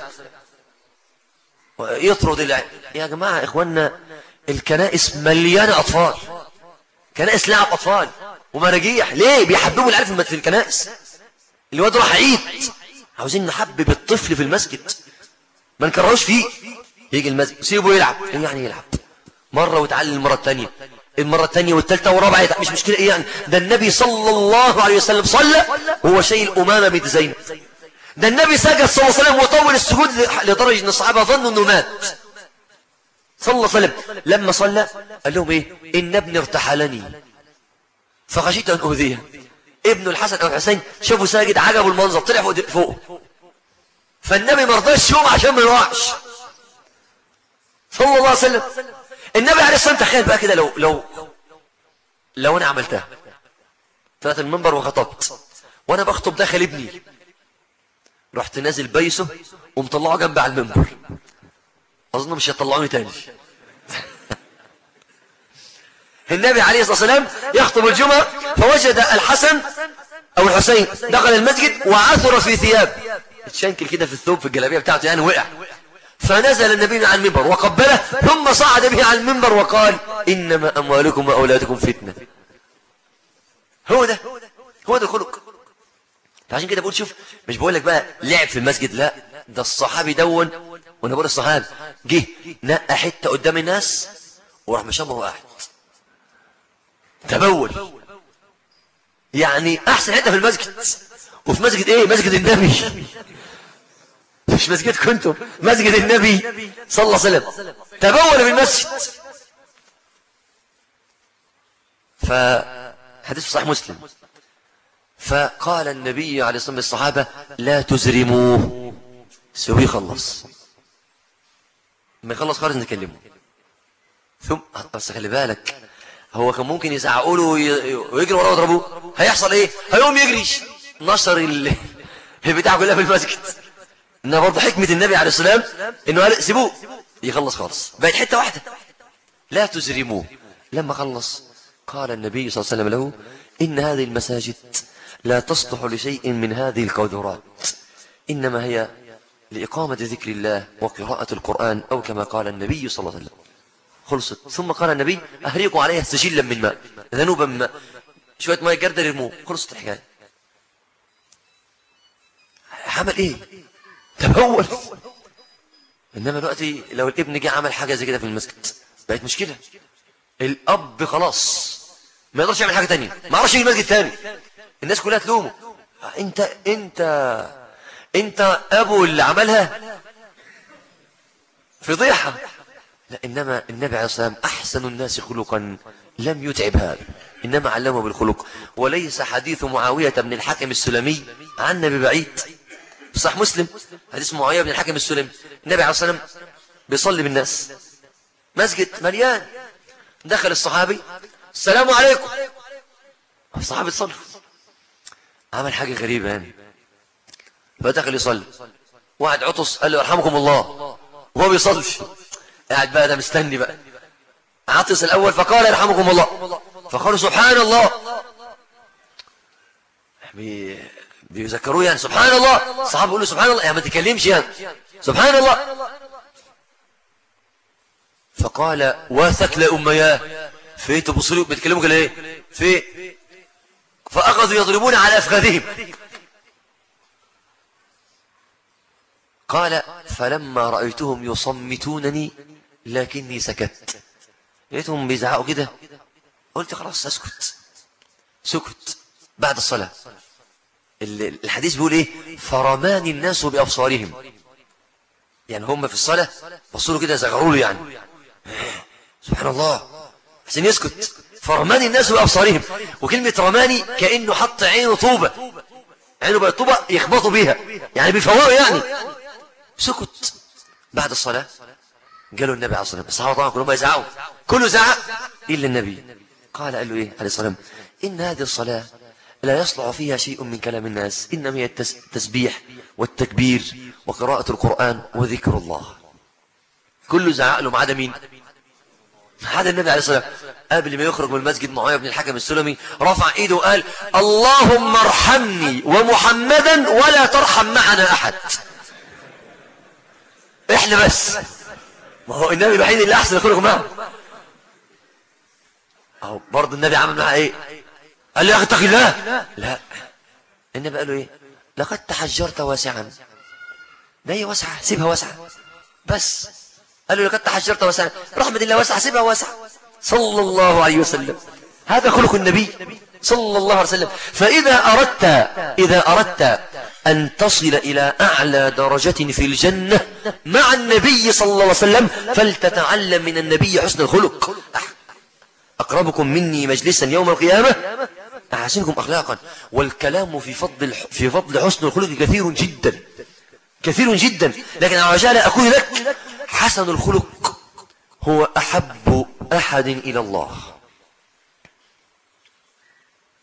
والسلام. يطرد يا جماعة إخواننا، الكنائس مليانة أطفال، كنائس لعب أطفال ومراجيح. ليه بيحببوا العيال في الكنائس؟ الواد راح عيد، عاوزين نحبب الطفل في المسجد، ما نكرهوش فيه. يجي المسجد سيبه يلعب، يعني يلعب مرة ويتعلم المرة الثانية، المرة الثانية والثالثة والرابعة، مش مشكلة إيه يعني. ده النبي صلى الله عليه وسلم صلى وهو شايل أمامة بنت زينب. ده النبي سجد صلى الله عليه وسلم وطول السجود لدرجة أن الصحابة ظنوا أنه مات صلى الله عليه وسلم. لما صلى قال لهم إيه؟ إن ابني ارتحلني فخشيت أن أؤذيه. ابن الحسن أو الحسين شافوا ساجد، عجبوا المنظر، طلع فوق، فالنبي ما رضاش يوم عشان ما يوقعش صلى الله عليه وسلم. النبي عليه الصلاة والسلام تخيل بقى كده، لو أنا عملتها، طلعت المنبر وخطبت، وانا بخطب دخل ابني، رحت نازل بيسه ومطلعه جنب على المنبر، اظن مش هيطلعوني تاني. النبي عليه الصلاة والسلام يخطب الجمعة فوجد الحسن او الحسين دخل المسجد وعثر في ثياب، اتشنكل كده في الثوب في الجلابيه بتاعته يعني وقع، فنزل النبي عن المنبر وقبله ثم صعد به على المنبر وقال انما اموالكم واولادكم فتنه. هو ده الخلق. فعشان كده بقول شوف، مش بقول لك بقى لعب في المسجد، لا، ده الصحابي دون، وانا بقول الصحابي جه نقى حته قدام الناس وراح مشامه وقاعد تبول، يعني احسن حته في المسجد. وفي مسجد ايه؟ مسجد النبي، مش مسجد كنتم، مسجد النبي صلى الله عليه وسلم، تبول في المسجد. فحديث صحيح مسلم، فقال النبي عليه الصلاة والسلام للصحابة لا تزرموه، سويه خلص، ما يخلص خالص نكلمه. ثم بس خلي بالك، هو كان ممكن يزعقوا له ويجري وراه ويضربوه، هيحصل ايه؟ هيقوم يجري نشر البتاع كلها في المسجد. انما برضه حكمة النبي عليه السلام انه قال سيبوه يخلص خالص، بقت حتة واحدة، لا تزرموه. لما خلص قال النبي صلى الله عليه وسلم له إن هذه المساجد لا تصلح لشيء من هذه القذورات، إنما هي لإقامة ذكر الله وقراءة القرآن، أو كما قال النبي صلى الله عليه وسلم. خلصت. ثم قال النبي أهريقوا عليها سجلا من ماء، ذنوبا من ماء، شوية ماء جردل يرموه، خلصت الحكاية. عمل ايه؟ تبول. انما دلوقتي لو الابن جه عمل حاجة زي كده في المسجد بقت مشكلة. الاب خلاص ما يقدرش يعمل حاجة تانية، ما عرفش يجي مسجد تاني، الناس كلها تلومه، انت ابو اللي عملها، فضيحة. لا، انما النبي عليه الصلاة والسلام احسن الناس خلقا لم يتعب هذا، انما علمه بالخلق. وليس حديث معاوية بن الحكم السلمي عن النبي بعيد، صح مسلم حديث معاوية بن الحكم السلمي، النبي عليه الصلاة والسلام بيصلي بالناس، مسجد مليان، دخل الصحابي السلام عليكم، الصحابي يصلي، عمل حاجة غريبة يعني، فدخل يصلي، واحد عطس قال له يرحمكم الله وهو بيصلي، قاعد بقى ده مستني بقى، عطس الأول فقال يرحمكم الله، فقالوا سبحان الله، بيذكروه يعني سبحان الله، الصحابة بيقولوا سبحان الله، يعني ما تكلمش يعني سبحان الله، فقال واثك لأمياه، في تبصروا بتكلموا كده ايه في، فأخذوا يضربون على أفخاذهم. قال فلما رأيتهم يصمتونني لكني سكت، لقيتهم بيزعقوا كده قلت خلاص اسكت، سكت. بعد الصلاة الحديث بيقول ايه؟ فرماني الناس بأبصارهم، يعني هم في الصلاة بصوا له كده زغروا له يعني سبحان الله عشان يسكت، فرماني الناس بأبصارهم. وكلمة رماني كأنه حط عينه طوبة، عينه بقى طوبة يخبطوا بيها يعني بيفوقوا يعني، سكت. بعد الصلاة قالوا النبي عليه الصلاة والسلام، الصحابة طبعا كلهم يزعقوا، كله زعق إلا النبي. قال له ايه عليه الصلاة والسلام؟ إن هذه الصلاة لا يصلح فيها شيء من كلام الناس، إنما هي التسبيح والتكبير وقراءة القرآن وذكر الله. كله زعق له ما عدا مين؟ هذا النبي عليه الصلاة والسلام. قبل ما يخرج من المسجد معاوية بن الحكم السلمي رفع ايده وقال اللهم ارحمني ومحمدا ولا ترحم معنا أحد، احنا بس، ما هو النبي الوحيد اللي احسن يخرج معه. اهو برضه النبي عمل معاه ايه؟ قال له يا اخي اتق الله، لا، النبي قال له ايه؟ لقد تحجرت واسعا، ده هي واسعه سيبها واسعه بس، قال له لقد تحجرت واسعا، رحمة الله واسعه سيبها واسعه، صلى الله عليه وسلم. هذا خلق النبي صلى الله عليه وسلم. فإذا أردت أن تصل إلى أعلى درجة في الجنة مع النبي صلى الله عليه وسلم فلتتعلم من النبي حسن الخلق. أقربكم مني مجلسا يوم القيامة أحسنكم أخلاقا. والكلام في فضل حسن الخلق كثير جدا كثير جدا، لكن عشان أقول لك حسن الخلق هو أحب أحد إلى الله.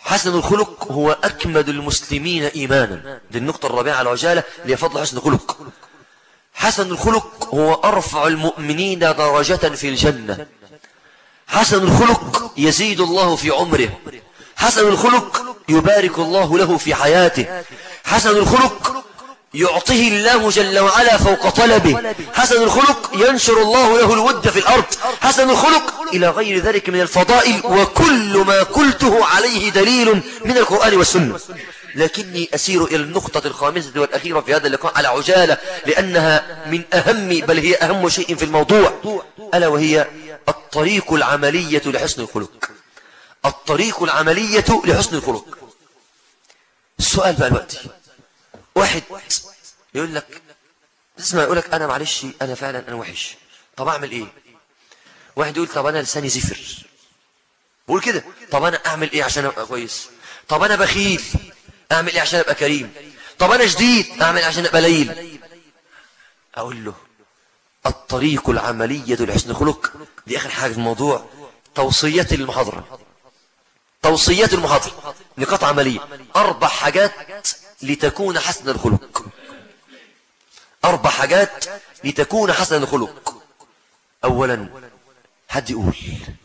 حسن الخلق هو أكمل المسلمين إيمانا. دي النقطة الرابعة على عجالة لفضل حسن الخلق. حسن الخلق هو أرفع المؤمنين درجة في الجنة. حسن الخلق يزيد الله في عمره. حسن الخلق يبارك الله له في حياته. حسن الخلق يعطيه الله جل وعلا فوق طلبه. حسن الخلق ينشر الله له الود في الأرض. حسن الخلق إلى غير ذلك من الفضائل، وكل ما قلته عليه دليل من القرآن والسنة. لكني أسير إلى النقطة الخامسة والأخيرة في هذا اللقاء على عجالة، لأنها من أهم بل هي أهم شيء في الموضوع، ألا وهي الطريق العملية لحسن الخلق. الطريق العملية لحسن الخلق. السؤال بقى الوقت، واحد يقول لك اسمع، يقول لك أنا معلش أنا فعلا أنا وحش، طب أعمل إيه؟ واحد يقول طب أنا لساني زفر، بقول كده، طب أنا أعمل إيه عشان أبقى كويس؟ طب أنا بخيل، أعمل إيه عشان أبقى كريم؟ طب أنا شديد، أعمل إيه عشان أبقى لين؟ أقول له الطريق العملية لحسن الخلق دي آخر حاجة في الموضوع. توصيات المحاضرة، توصيات المحاضرة، نقاط عملية، 4 حاجات لتكون حسن الخلق. 4 حاجات لتكون حسن الخلق. أولا، حد يقول؟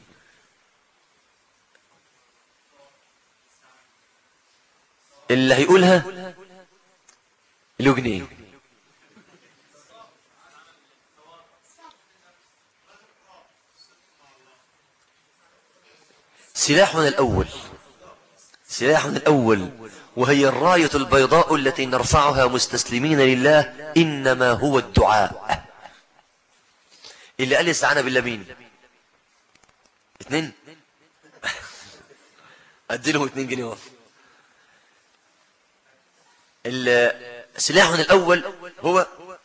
اللي هيقولها له جنيه. سلاحنا الأول، سلاحنا الأول وهي الراية البيضاء التي نرفعها مستسلمين لله، إنما هو الدعاء. اللي قال استعانة بالله مين؟ 2 أديلهم 2 جنيه. سلاحنا الأول هو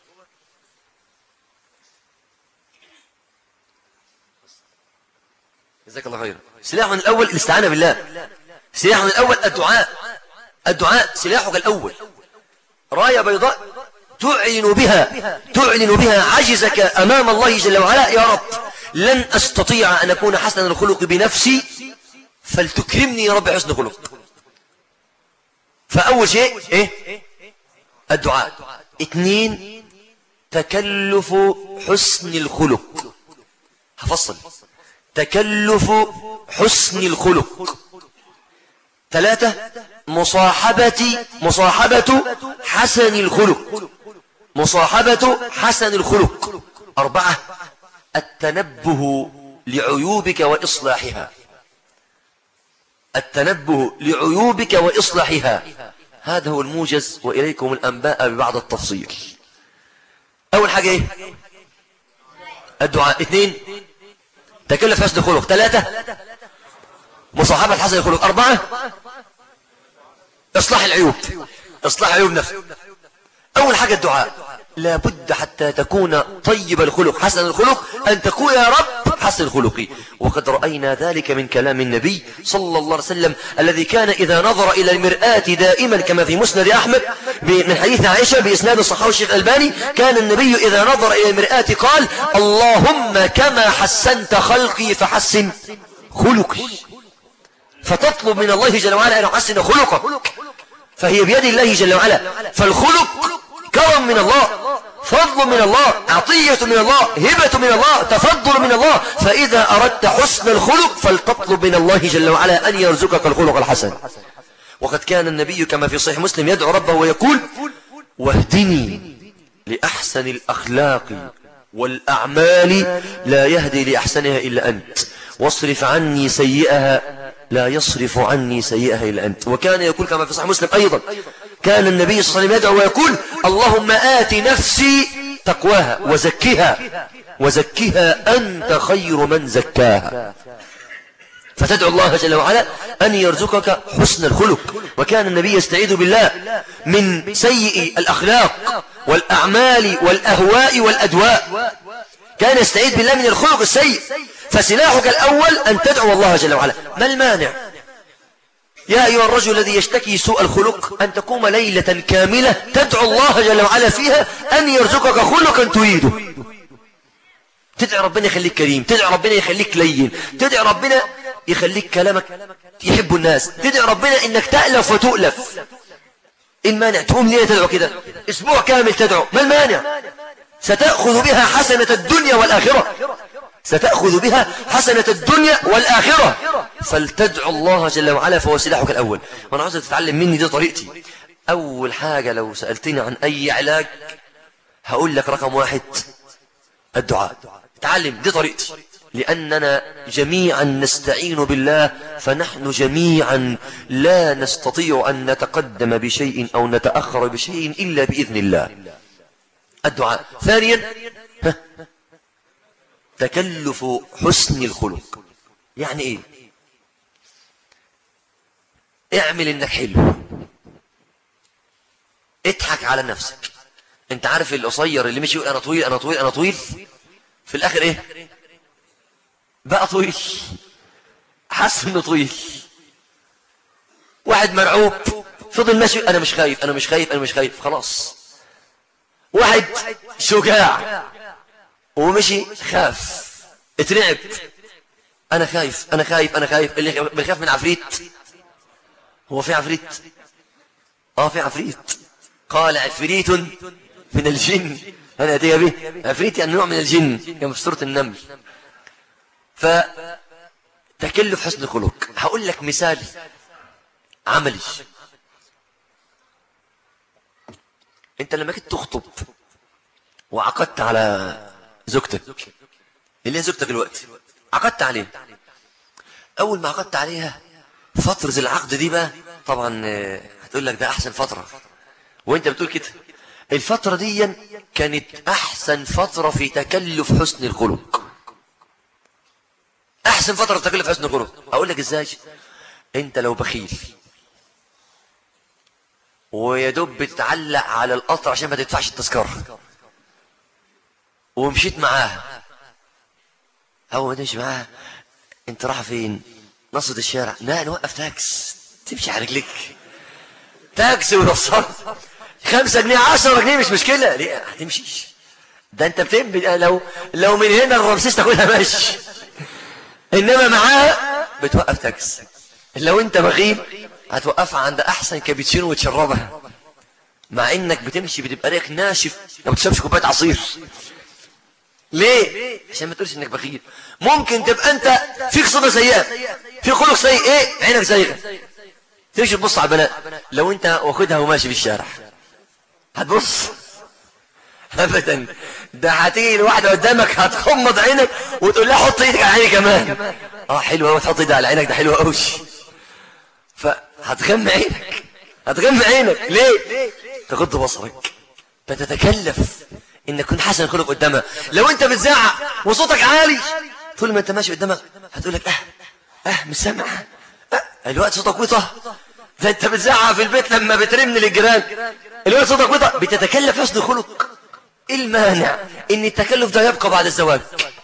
جزاك الله خير. سلاحنا الأول الاستعانة بالله. سلاحنا الأول الدعاء. الدعاء سلاحك الأول، راية بيضاء تعلن بها عجزك أمام الله جل وعلا. يا رب لن أستطيع أن أكون حسن الخلق بنفسي، فلتكرمني يا رب حسن خلق. فأول شيء إيه؟ الدعاء. 2 تكلف حسن الخلق. هفصل، تكلف حسن الخلق. 3 مصاحبة حسن الخلق، مصاحبة حسن الخلق. 4 التنبه لعيوبك وإصلاحها، التنبه لعيوبك وإصلاحها. هذا هو الموجز، وإليكم الأنباء ببعض التفصيل. أول حاجة إيه؟ الدعاء. 2 تكلف حسن الخلق. 3 مصاحبة حسن الخلق. 4 إصلاح العيوب، إصلاح عيوب نفسه. أول حاجة الدعاء. لا بد حتى تكون طيب الخلق حسن الخلق أن تكون يا رب حسن الخلق. وقد رأينا ذلك من كلام النبي صلى الله عليه وسلم، الذي كان إذا نظر إلى المرآة دائما كما في مسند أحمد من حديث عائشة بإسناد صححه الشيخ الألباني، كان النبي إذا نظر إلى المرآة قال اللهم كما حسنت خلقي فحسن خلقي. فتطلب من الله جل وعلا أن يحسن خلقك، فهي بيد الله جل وعلا. فالخلق كرم من الله، فضل من الله، عطية من الله، هبة من الله، تفضل من الله. فإذا أردت حسن الخلق فلتطلب من الله جل وعلا أن يرزقك الخلق الحسن. وقد كان النبي كما في صحيح مسلم يدعو ربه ويقول واهدني لأحسن الأخلاق والأعمال لا يهدي لأحسنها إلا أنت، واصرف عني سيئها لا يصرف عني سيئها إلا أنت. وكان يقول كما في صحيح مسلم أيضا، كان النبي صلى الله عليه وسلم يدعو ويقول اللهم آت نفسي تقواها وزكها أنت خير من زكاها. فتدعو الله جل وعلا أن يرزقك حسن الخلق. وكان النبي يستعيذ بالله من سيء الأخلاق والأعمال والأهواء والأدواء، كان يستعيذ بالله من الخلق السيء. فسلاحك الأول أن تدعو الله جل وعلا. ما المانع يا أيها الرجل الذي يشتكي سوء الخلق أن تقوم ليلة كاملة تدعو الله جل وعلا فيها أن يرزقك خلقا تريده؟ تدعي ربنا يخليك كريم، تدعي ربنا يخليك لين، تدعي ربنا يخليك كلامك يحب الناس، تدعو ربنا انك تألف وتؤلف. إيه المانع؟ تقوم ليه تدعو كده اسبوع كامل تدعو؟ ما المانع؟ ستأخذ بها حسنة الدنيا والآخرة، ستأخذ بها حسنة الدنيا والآخرة. فلتدعو الله جل وعلا، فهو سلاحك الأول. وأنا عاوز تتعلم مني دي طريقتي. أول حاجة لو سألتني عن أي علاج هقول لك رقم 1 الدعاء. تعلم دي طريقتي، لأننا جميعا نستعين بالله، فنحن جميعا لا نستطيع أن نتقدم بشيء أو نتأخر بشيء إلا بإذن الله. الدعاء. ثانيا تكلف حسن الخلق. يعني ايه؟ اعمل انك حلو، اضحك على نفسك. انت عارف القصير اللي مشي يقول انا طويل انا طويل انا طويل، في الاخر ايه؟ بقى طويل، حس انه طويل. واحد مرعوب فضل ماشي انا مش خايف انا مش خايف انا مش خايف، خلاص. واحد شجاع ومشي خاف، اترعب، انا خايف انا خايف انا خايف. اللي بيخاف من عفريت، هو في عفريت؟ في عفريت. قال عفريت من الجن انا اتي به. عفريت يعني نوع من الجن، كما في سورة النمل. فتكلف حسن الخلق. هقول لك مثال عملي. انت لما كنت تخطب وعقدت على زوجتك اللي هي زوجتك الوقت، عقدت عليها، اول ما عقدت عليها فترة العقد دي بقى طبعا هتقول لك ده احسن فترة، وانت بتقول كده. الفترة دي كانت احسن فترة في تكلف حسن الخلق، احسن فترة في تكلف حسن الخلق. اقول لك ازاي. انت لو بخيل ويدوب بتتعلق على القطر عشان ما تدفعش التذكرة، ومشيت معاها، اول ما تمشي معاها انت رايحه فين؟ نصة الشارع، لا نوقف تاكس، تمشي على رجلك تاكسي ونصر 5 جنيه 10 جنيه مش مشكلة، ليه هتمشيش؟ ده انت بتنبي لو من هنا الرمسيس تاخدها ماشي، انما معاها بتوقف تاكس. لو انت بخيل هتوقفها عند احسن كابتشينو وتشربها، مع انك بتمشي بتبقى ريقك ناشف، ما بتشربش كوبايه عصير. ليه؟ عشان ما تقولش انك بخيل. ممكن تبقى انت فيك صفه سيئه، في خلق سيء، ايه؟ عينك زايغه، تمشي تبص على البنات. لو انت واخدها وماشي في الشارع هتبص؟ ابدا. ده هتيجي الواحده قدامك هتغمض عينك وتقول لها حط ايدك على عيني كمان. حلوه قوي تحط ايدك على عينك، ده حلو قوي. فهتغمى عينك، هتغمى عينك. ليه؟ تغض بصرك، فتتكلف انك تكون حسن الخلق قدامها. لو انت بتزعق وصوتك عالي طول ما انت ماشي قدامك هتقول لك مش سامع، الوقت صوتك وطه. ده انت بتزعق في البيت لما بترمني للجيران، الوقت صوتك وطه. بتتكلف حسن الخلق. ايه المانع ان التكلف ده يبقى بعد الزواج؟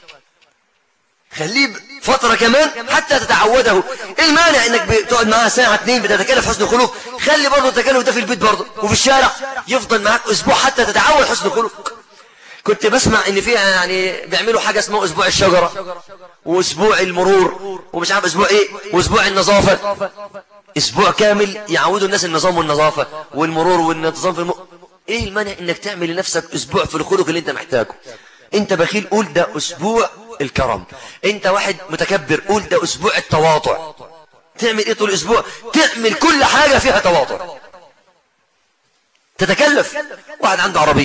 خليه فترة كمان حتى تتعوده. ايه المانع انك بتقعد معاها ساعة 2 بتتكلف حسن الخلق؟ خلي برضه التكلف ده في البيت برضه وفي الشارع، يفضل معاك اسبوع حتى تتعود حسن الخلق. كنت بسمع ان فيها يعني بيعملوا حاجة اسمها اسبوع الشجرة واسبوع المرور ومش عارف اسبوع ايه واسبوع النظافة. اسبوع كامل يعودوا الناس النظام والنظافة والمرور والنظام في ايه المانع انك تعمل لنفسك اسبوع في الخلق اللي انت محتاجه؟ انت بخيل قول ده اسبوع الكرم. انت واحد متكبر قول ده اسبوع التواضع. تعمل ايه طول الاسبوع؟ تعمل كل حاجة فيها تواضع، تتكلف. واحد عنده عربية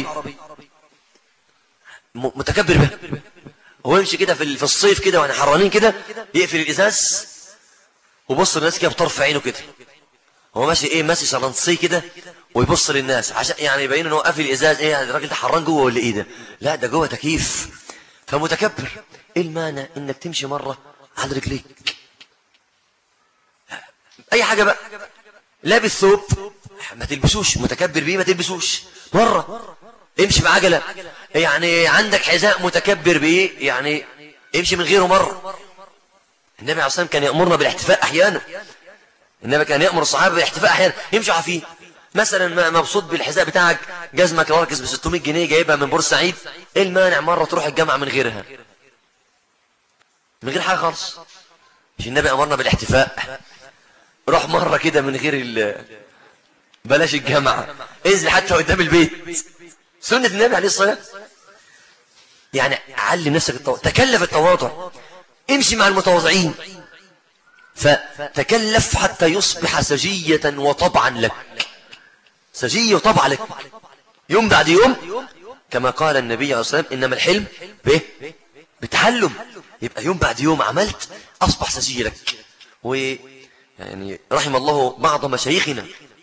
متكبر به، هو يمشي كده في الصيف كده واحنا حرانين كده يقفل الازاز وبص للناس كده بطرف عينه كده، هو ماشي ايه ماشي شلنصي كده ويبص للناس عشان يعني يبين انه قافل الازاز. ايه يعني الراجل ده حران جوه ولا ايه ده؟ لا ده جوه تكييف. فمتكبر. ايه المانع انك تمشي مرة على رجليك؟ اي حاجة بقى. لابس ثوب ما تلبسوش، متكبر بيه ما تلبسوش مرة. امشي بعجلة، يعني عندك حذاء متكبر بيه يعني امشي من غيره مرة. النبي عليه الصلاة والسلام كان يأمرنا بالاحتفاء احيانا. النبي كان يأمر الصحابة بالاحتفاء احيانا، يمشوا عفيه. مثلا مبسوط بالحذاء بتاعك، جزمك لاركس ب 600 جنيه جايبها من بورسعيد، ايه المانع مرة تروح الجامعة من غيرها، من غير حاجة خالص؟ مش النبي أمرنا بالاحتفاء؟ روح مرة كده من غير بلاش الجامعة، انزل حتى قدام البيت. سنة النبي عليه الصلاة والسلام. يعني علم نفسك تكلف التواضع، امشي مع المتواضعين، فتكلف حتى يصبح سجية وطبعا لك، سجية وطبع لك يوم بعد يوم. كما قال النبي عليه الصلاة والسلام إنما الحلم بتحلم. يبقى يوم بعد يوم عملت أصبح سجية لك. ويعني رحم الله بعض مشايخنا،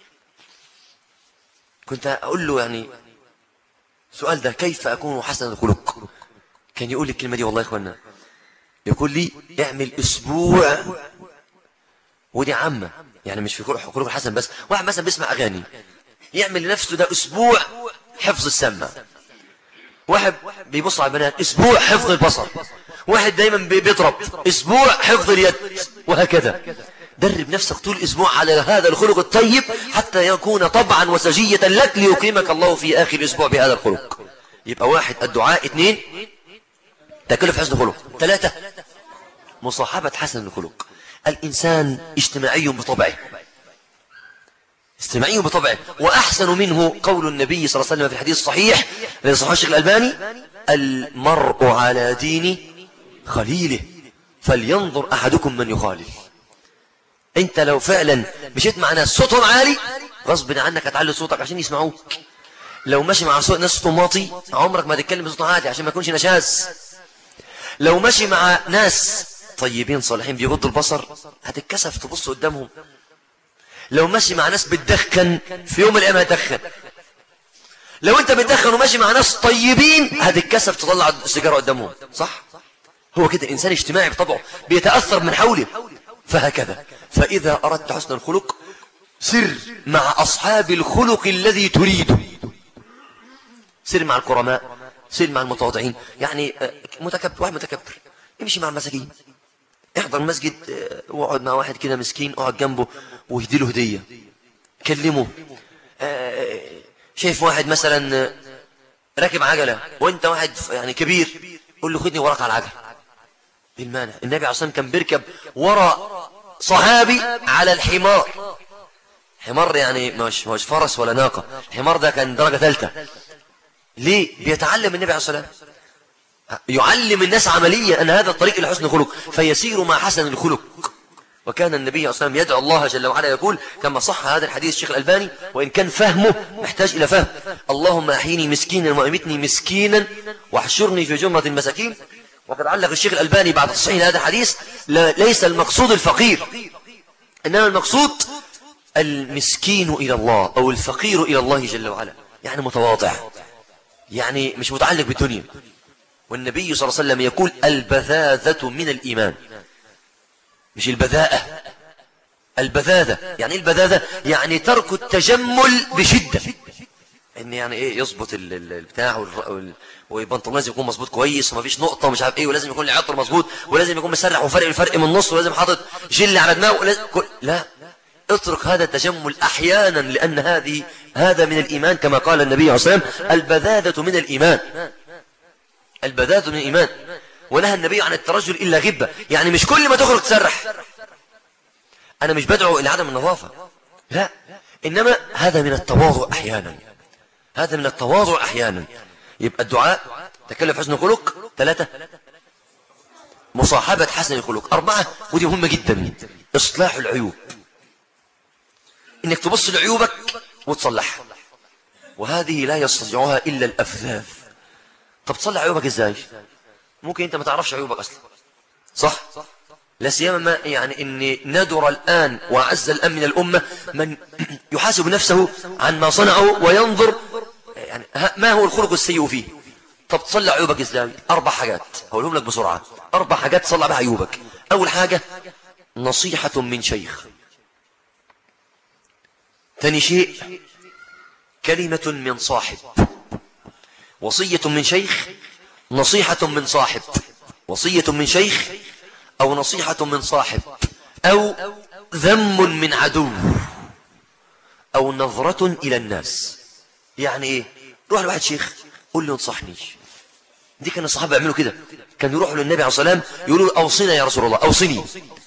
كنت أقول له يعني سؤال ده كيف أكون حسن الخلق، كان يقول لي الكلمة دي والله يا إخوانا، يقول لي اعمل أسبوع، ودي عامة يعني مش في خلق الحسن بس. واحد مثلا بيسمع أغاني يعمل لنفسه ده أسبوع حفظ السمع، واحد بيبص على البنات أسبوع حفظ البصر، واحد دايما بيضرب أسبوع حفظ اليد، وهكذا. درب نفسك طول أسبوع على هذا الخلق الطيب حتى يكون طبعا وسجية لك ليقيمك الله في آخر الأسبوع بهذا الخلق. يبقى واحد الدعاء، اثنين تكلف حسن الخلق، ثلاثة مصاحبة حسن الخلق. الإنسان اجتماعي بطبعه، اجتماعي بطبعه، وأحسن منه قول النبي صلى الله عليه وسلم في الحديث الصحيح الذي صححه الشيخ الألباني: المرء على دين خليله فلينظر أحدكم من يخالل. انت لو فعلا مشيت مع ناس صوتهم عالي غصب عنك هتعلي صوتك عشان يسمعوك. لو ماشي مع ناس صوتهم واطي عمرك ما تتكلم بصوت عالي عشان ما يكونش نشاز. لو ماشي مع ناس طيبين صالحين بيغضوا البصر هتتكسف تبص قدامهم. لو ماشي مع ناس بتدخن في يوم من الايام هتدخن. لو انت بتدخن وماشي مع ناس طيبين هتتكسف تطلع السيجاره قدامهم، صح؟ هو كده انسان اجتماعي بطبعه بيتاثر من حوله. فهكذا فاذا اردت حسن الخلق سر مع اصحاب الخلق الذي تريده، سر مع الكرماء، سر مع المتواضعين. يعني متكبر، واحد متكبر امشي مع المساكين، احضر المسجد واقعد مع واحد كده مسكين، اقعد جنبه واهدي له هديه، كلمه. شايف واحد مثلا راكب عجله وانت واحد يعني كبير، قول له خدني وراك على العجله، ايه المانع؟ النبي عليه الصلاه والسلام كان بيركب ورا صحابي على الحمار. حمار يعني مش فرس ولا ناقه، الحمار ده كان درجه ثالثه. ليه؟ بيتعلم النبي عليه الصلاه والسلام، يعلم الناس عمليا أن هذا الطريق إلى حسن الخلق، فيسير مع حسن الخلق. وكان النبي صلى الله عليه وسلم يدعو الله جل وعلا يقول كما صح هذا الحديث الشيخ الألباني وإن كان فهمه محتاج إلى فهم: اللهم أحيني مسكينا وأمتني مسكينا واحشرني في جمرة المساكين. وقد علق الشيخ الألباني بعد تصحيح هذا الحديث: ليس المقصود الفقير، إنما المقصود المسكين إلى الله أو الفقير إلى الله جل وعلا، يعني متواضع، يعني مش متعلق بالدنيا. والنبي صلى الله عليه وسلم يقول البذاذة من الإيمان، مش البذاءة، البذاذة. يعني ايه البذاذة؟ يعني ترك التجمل بشدة، ان يعني ايه يظبط البتاع والبنطلون لازم يكون مظبوط كويس وما فيش نقطة ومش عارف ايه، ولازم يكون العطر مظبوط، ولازم يكون مسرح وفرق الفرق من النص، ولازم حاطط جل على دماغه لا، اترك هذا التجمل احيانا، لان هذا من الإيمان كما قال النبي عليه الصلاة والسلام: البذاذة من الإيمان، البذاذة من الإيمان. ونهى النبي عن الترجل إلا غبة، يعني مش كل ما تخرج تسرح. أنا مش بدعو إلى عدم النظافة، لا، إنما هذا من التواضع أحيانا، هذا من التواضع أحيانا. يبقى الدعاء تكلف حسن الخلق، ثلاثة مصاحبة حسن الخلق، أربعة ودي مهمة جدا إصلاح العيوب، إنك تبص لعيوبك وتصلحها، وهذه لا يستطيعها إلا الأفذاذ. طب تصلح عيوبك ازاي؟ ممكن انت ما تعرفش عيوبك اصلا، صح؟ لا سيما يعني ان ندر الان وعز الان من الامه من يحاسب نفسه عن ما صنعه وينظر يعني ما هو الخلق السيء فيه. طب تصلح عيوبك ازاي؟ 4 حاجات هقولهم لك بسرعه، 4 حاجات تصلح بها عيوبك. اول حاجه نصيحه من شيخ. ثاني شيء كلمه من صاحب. وصية من شيخ، نصيحة من صاحب. وصية من شيخ أو نصيحة من صاحب أو ذم من عدو أو نظرة إلى الناس. يعني إيه؟ روح لواحد شيخ قول له انصحني. دي كان الصحابة يعملوا كده، كانوا يروحوا للنبي عليه الصلاة والسلام يقولوا أوصنا يا رسول الله، أوصني.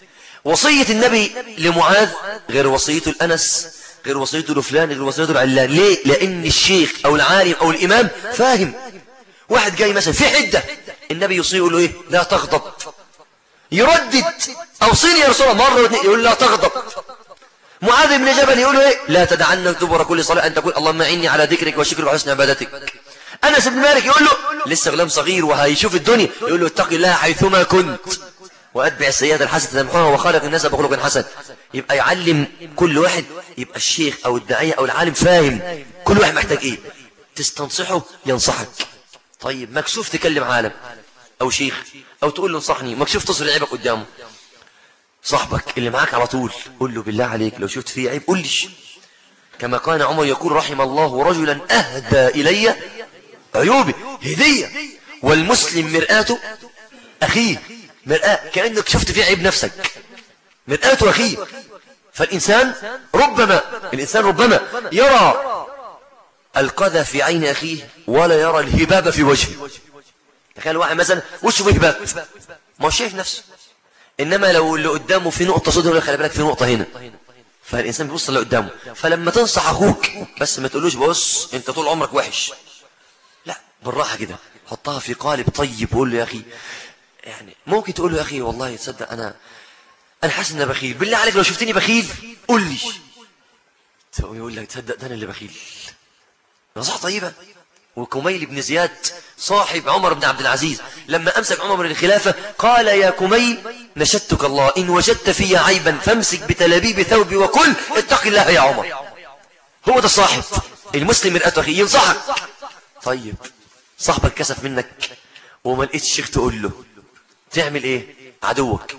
وصية النبي لمعاذ غير وصيته لأنس، غير وصيته لفلان، غير وصيته لعلان. ليه؟ لأن الشيخ أو العالم أو الإمام فاهم. واحد جاي مثلا في حدة، النبي يوصيه يقول له إيه؟ لا تغضب. يردد أوصيني يا رسول الله مرة واثنين، يقول لا تغضب. معاذ بن جبل يقول له إيه؟ لا تدعن دبر كل صلاة أن تقول اللهم إني على ذكرك وشكرك وحسن عبادتك. أنس بن مالك يقول له لسه غلام صغير وهيشوف الدنيا، يقول له اتق الله حيثما كنت وأتبع السيئات الحسنة تمحوها وخالق الناس بخلق حسن. يبقى يعلم كل واحد، يبقى الشيخ أو الداعية أو العالم فاهم كل واحد محتاج إيه، تستنصحه ينصحك. طيب مكسوف تكلم عالم أو شيخ أو تقول له انصحني، مكسوف تصل عيبك قدامه، صاحبك اللي معاك على طول قول له بالله عليك لو شفت فيه عيب قول لي. كما كان عمر يقول رحم الله رجلا أهدى إلي عيوبي هدية. والمسلم مرآة أخيه، مرآة كأنك شفت فيه عيب نفسك، مرآة أخيه. فالإنسان ربما يرى القذى في عين أخيه ولا يرى الهباب في وجهه. تخيل واحد مثلا وشه فيه هباب ما شايف نفسه، إنما لو اللي قدامه في نقطة سوداء ولا خلي بالك في نقطة هنا، فالإنسان بيبص اللي قدامه. فلما تنصح أخوك بس ما تقولوش بص أنت طول عمرك وحش، لا بالراحة كده حطها في قالب طيب وقول له يا أخي، يعني ممكن تقول له يا أخي والله تصدق أنا حاسس إن بخيل، بالله عليك لو شفتني بخيل قول لي. يقول لك تصدق ده أنا اللي بخيل. نصيحة طيبة. وكميل بن زياد صاحب عمر بن عبد العزيز لما أمسك عمر الخلافة قال يا كميل نشدتك الله إن وجدت في عيبا فامسك بتلابيب ثوبي وكل اتق الله يا عمر. هو ده الصاحب المسلم مرآة أخيه ينصحك. طيب صاحبك كسف منك وما لقيتش شيخ تقول له تعمل ايه؟ عدوك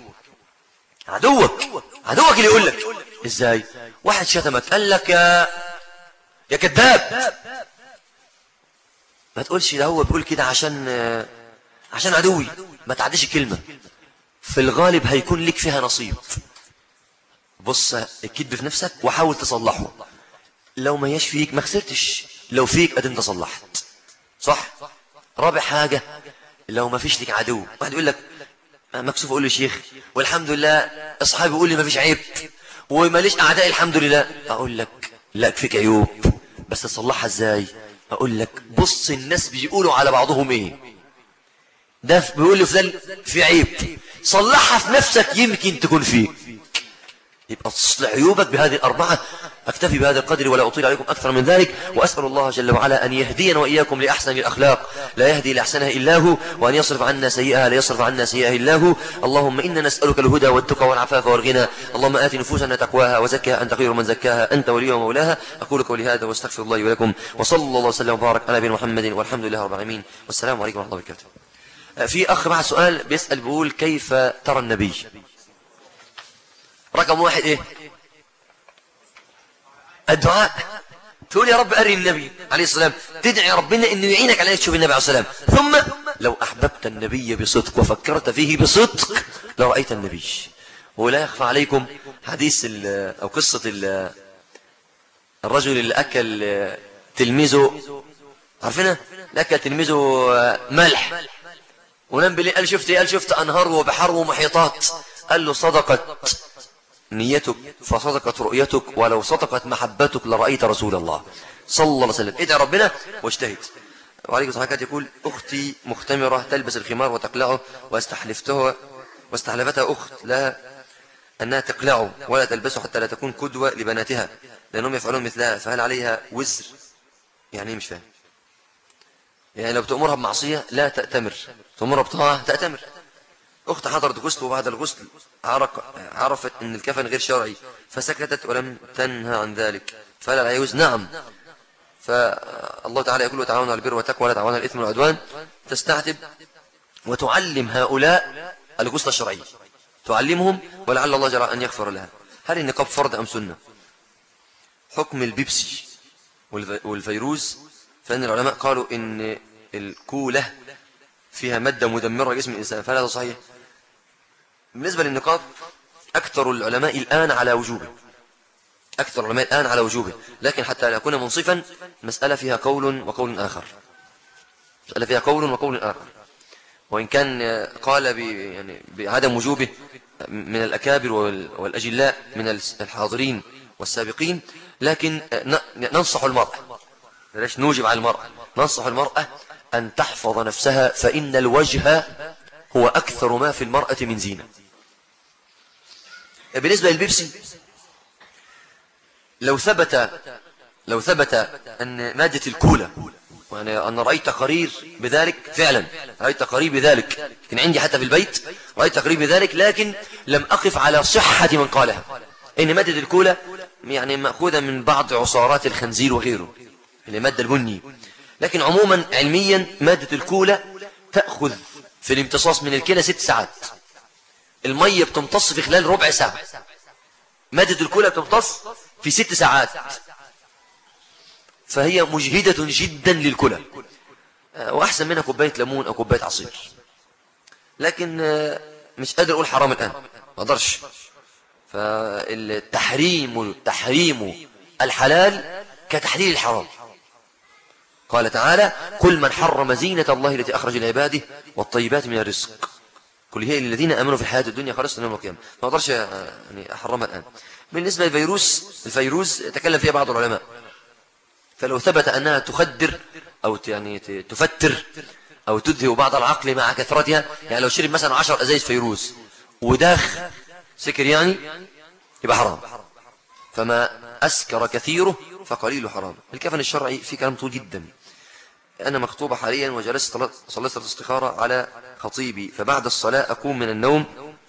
اللي يقول لك ازاي؟ واحد شتمك قال لك يا كذاب، ما تقولش ده هو بيقول كده عشان عدوي، ما تعديش الكلمة، في الغالب هيكون لك فيها نصيب. بص الكذب في نفسك وحاول تصلحه، لو ما يش فيك ما خسرتش، لو فيك قد انت صلحت صح. رابع حاجة لو ما فيش لك عدو، واحد يقول لك مكسوف اقول له شيخ والحمد لله اصحابي يقول لي ما فيش عيب وماليش اعداء الحمد لله، اقول لك لا فيك عيوب بس تصلحها ازاي؟ اقول لك بص الناس بيقولوا على بعضهم ايه، ده بيقول لي فلان في عيب، صلحها في نفسك يمكن تكون فيك. يبقى تصلح عيوبك بهذه الأربعة. أكتفي بهذا القدر ولا أطيل عليكم أكثر من ذلك، وأسأل الله جل وعلا أن يهدينا وإياكم لأحسن الأخلاق لا يهدي لأحسنها إلا هو، وأن يصرف عنا سيئها لا يصرف عنا سيئها إلا هو. اللهم إنا نسألك الهدى والتقى والعفاف والغنى، اللهم آت نفوسنا تقواها وزكها أنت خير من زكاها أنت وليها ومولاها. أقول قولي هذا واستغفر الله ولكم، وصلى الله وسلم وبارك على نبينا محمد والحمد لله رب العالمين، والسلام عليكم ورحمة الله وبركاته. في أخ بعد سؤال بيسأل بيقول كيف ترى النبي؟ رقم واحد ايه؟ الدعاء. تقول يا رب أري النبي عليه السلام، تدعي ربنا انه يعينك على تشوف النبي عليه السلام. ثم لو أحببت النبي بصدق وفكرت فيه بصدق لرأيت النبي. ولا يخفى عليكم حديث أو قصة الرجل اللي أكل تلميذه، عارفينها؟ أكل تلميذه ملح ونام بالليل، قال شفت ايه؟ قال شفت أنهار وبحار ومحيطات. قال له صدقت نيتك فصدقت رؤيتك، ولو صدقت محبتك لرأيت رسول الله صلى الله عليه وسلم. ادعي ربنا واجتهد. وعليكم صحيحات يقول أختي مختمرة تلبس الخمار وتقلعه، واستحلفتها أخت لها أنها تقلعه ولا تلبسه حتى لا تكون قدوة لبناتها لأنهم يفعلون مثلها، فهل عليها وزر؟ يعني مش فاهم. يعني لو بتأمرها بمعصية لا تأتمر، تأمرها بطاعة تأتمر. أخت حضرت غسل وبعد الغسل عرفت أن الكفن غير شرعي فسكتت ولم تنهى عن ذلك، فهل عليها وزر؟ نعم. فالله تعالى يقول وتعاونوا على البر والتقوى ولا تعاونوا على الإثم والعدوان. تستعتب وتعلم هؤلاء الغسل الشرعي، تعلمهم ولعل الله جل أن يغفر لها. هل النقاب فرض أم سنة؟ حكم البيبسي والفيروز، فإن العلماء قالوا إن الكولة فيها مادة مدمرة لجسم الإنسان، فهل هذا صحيح؟ بالنسبة للنقاب أكثر العلماء الآن على وجوبه، لكن حتى لا أكون منصفا مسألة فيها قول وقول آخر، وإن كان قال يعني بعدم وجوبه من الأكابر والأجلاء من الحاضرين والسابقين، لكن ننصح المرأة، بلاش نوجب على المرأة، ننصح المرأة أن تحفظ نفسها، فإن الوجه هو أكثر ما في المرأة من زينة. بالنسبة للبيبسي، لو ثبت أن مادة الكولا، يعني أنا رأيت قرير بذلك فعلا، رأيت قرير بذلك، كان عندي حتى في البيت رأيت قرير بذلك، لكن لم أقف على صحة من قالها، إن مادة الكولا يعني مأخوذة من بعض عصارات الخنزير وغيره، المادة البني، لكن عموما علميا مادة الكولا تأخذ في الامتصاص من الكلى 6 ساعات، المية بتمتص في خلال ربع ساعة، مادة الكولا بتمتص في 6 ساعات، فهي مجهدة جدا للكلى، وأحسن منها كوباية ليمون أو كوباية عصير. لكن مش قادر أقول حرام الآن، ما أقدرش. فالتحريم الحلال كتحليل الحرام. قال تعالى: قل من حرم زينة الله التي أخرج لعباده والطيبات من الرزق قل هي للذين آمنوا في الحياة الدنيا خالصة يوم القيامة. ما أقدرش يعني أحرمها الآن. بالنسبة الفيروز تكلم فيها بعض العلماء، فلو ثبت أنها تخدر أو يعني تفتر أو تذهب بعض العقل مع كثرتها، يعني لو شرب مثلا 10 أزايز فيروز وداخ سكر يعني يبقى حرام. فما أسكر كثيره فقليل حرام. الكفن الشرعي في كلام طويل جدا. أنا مخطوبة حاليا وجلست صليت الاستخارة على خطيبي، فبعد الصلاة أقوم من النوم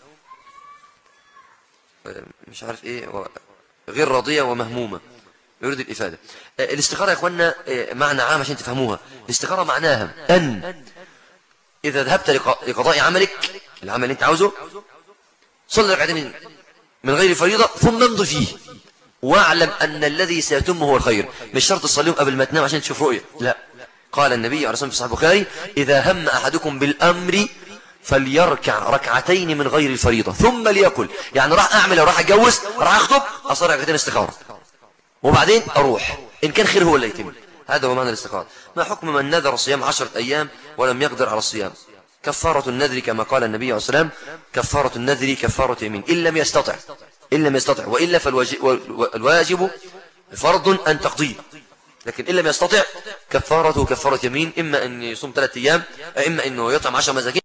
مش عارف إيه، غير راضية ومهمومة، يريد الإفادة. الاستخارة يا أخوانا معنى عام عشان تفهموها. الاستخارة معناها أن إذا ذهبت لقضاء عملك، العمل اللي أنت عاوزه، صلي ركعتين من غير فريضة ثم امضي فيه، واعلم أن الذي سيتم هو الخير. مش شرط تصليهم قبل ما تنام عشان تشوف رؤية، لا. قال النبي عليه الصلاة والسلام في صحيح البخاري: إذا هم أحدكم بالأمر فليركع ركعتين من غير الفريضة ثم ليقل، يعني راح أعمل أو راح أتجوز، راح أخطب، أصلي ركعتين استخارة وبعدين أروح، إن كان خير هو اللي يتم. هذا هو معنى الاستخارة. ما حكم من نذر صيام 10 أيام ولم يقدر على الصيام؟ كفارة النذر كما قال النبي عليه الصلاة والسلام: كفارة النذر كفارة يمين إن لم يستطع، وإلا فالواجب فرض أن تقضيه، لكن إن لم يستطع كفارته كفارة يمين، إما أن يصوم 3 أيام، إما أنه يطعم 10 مساكين.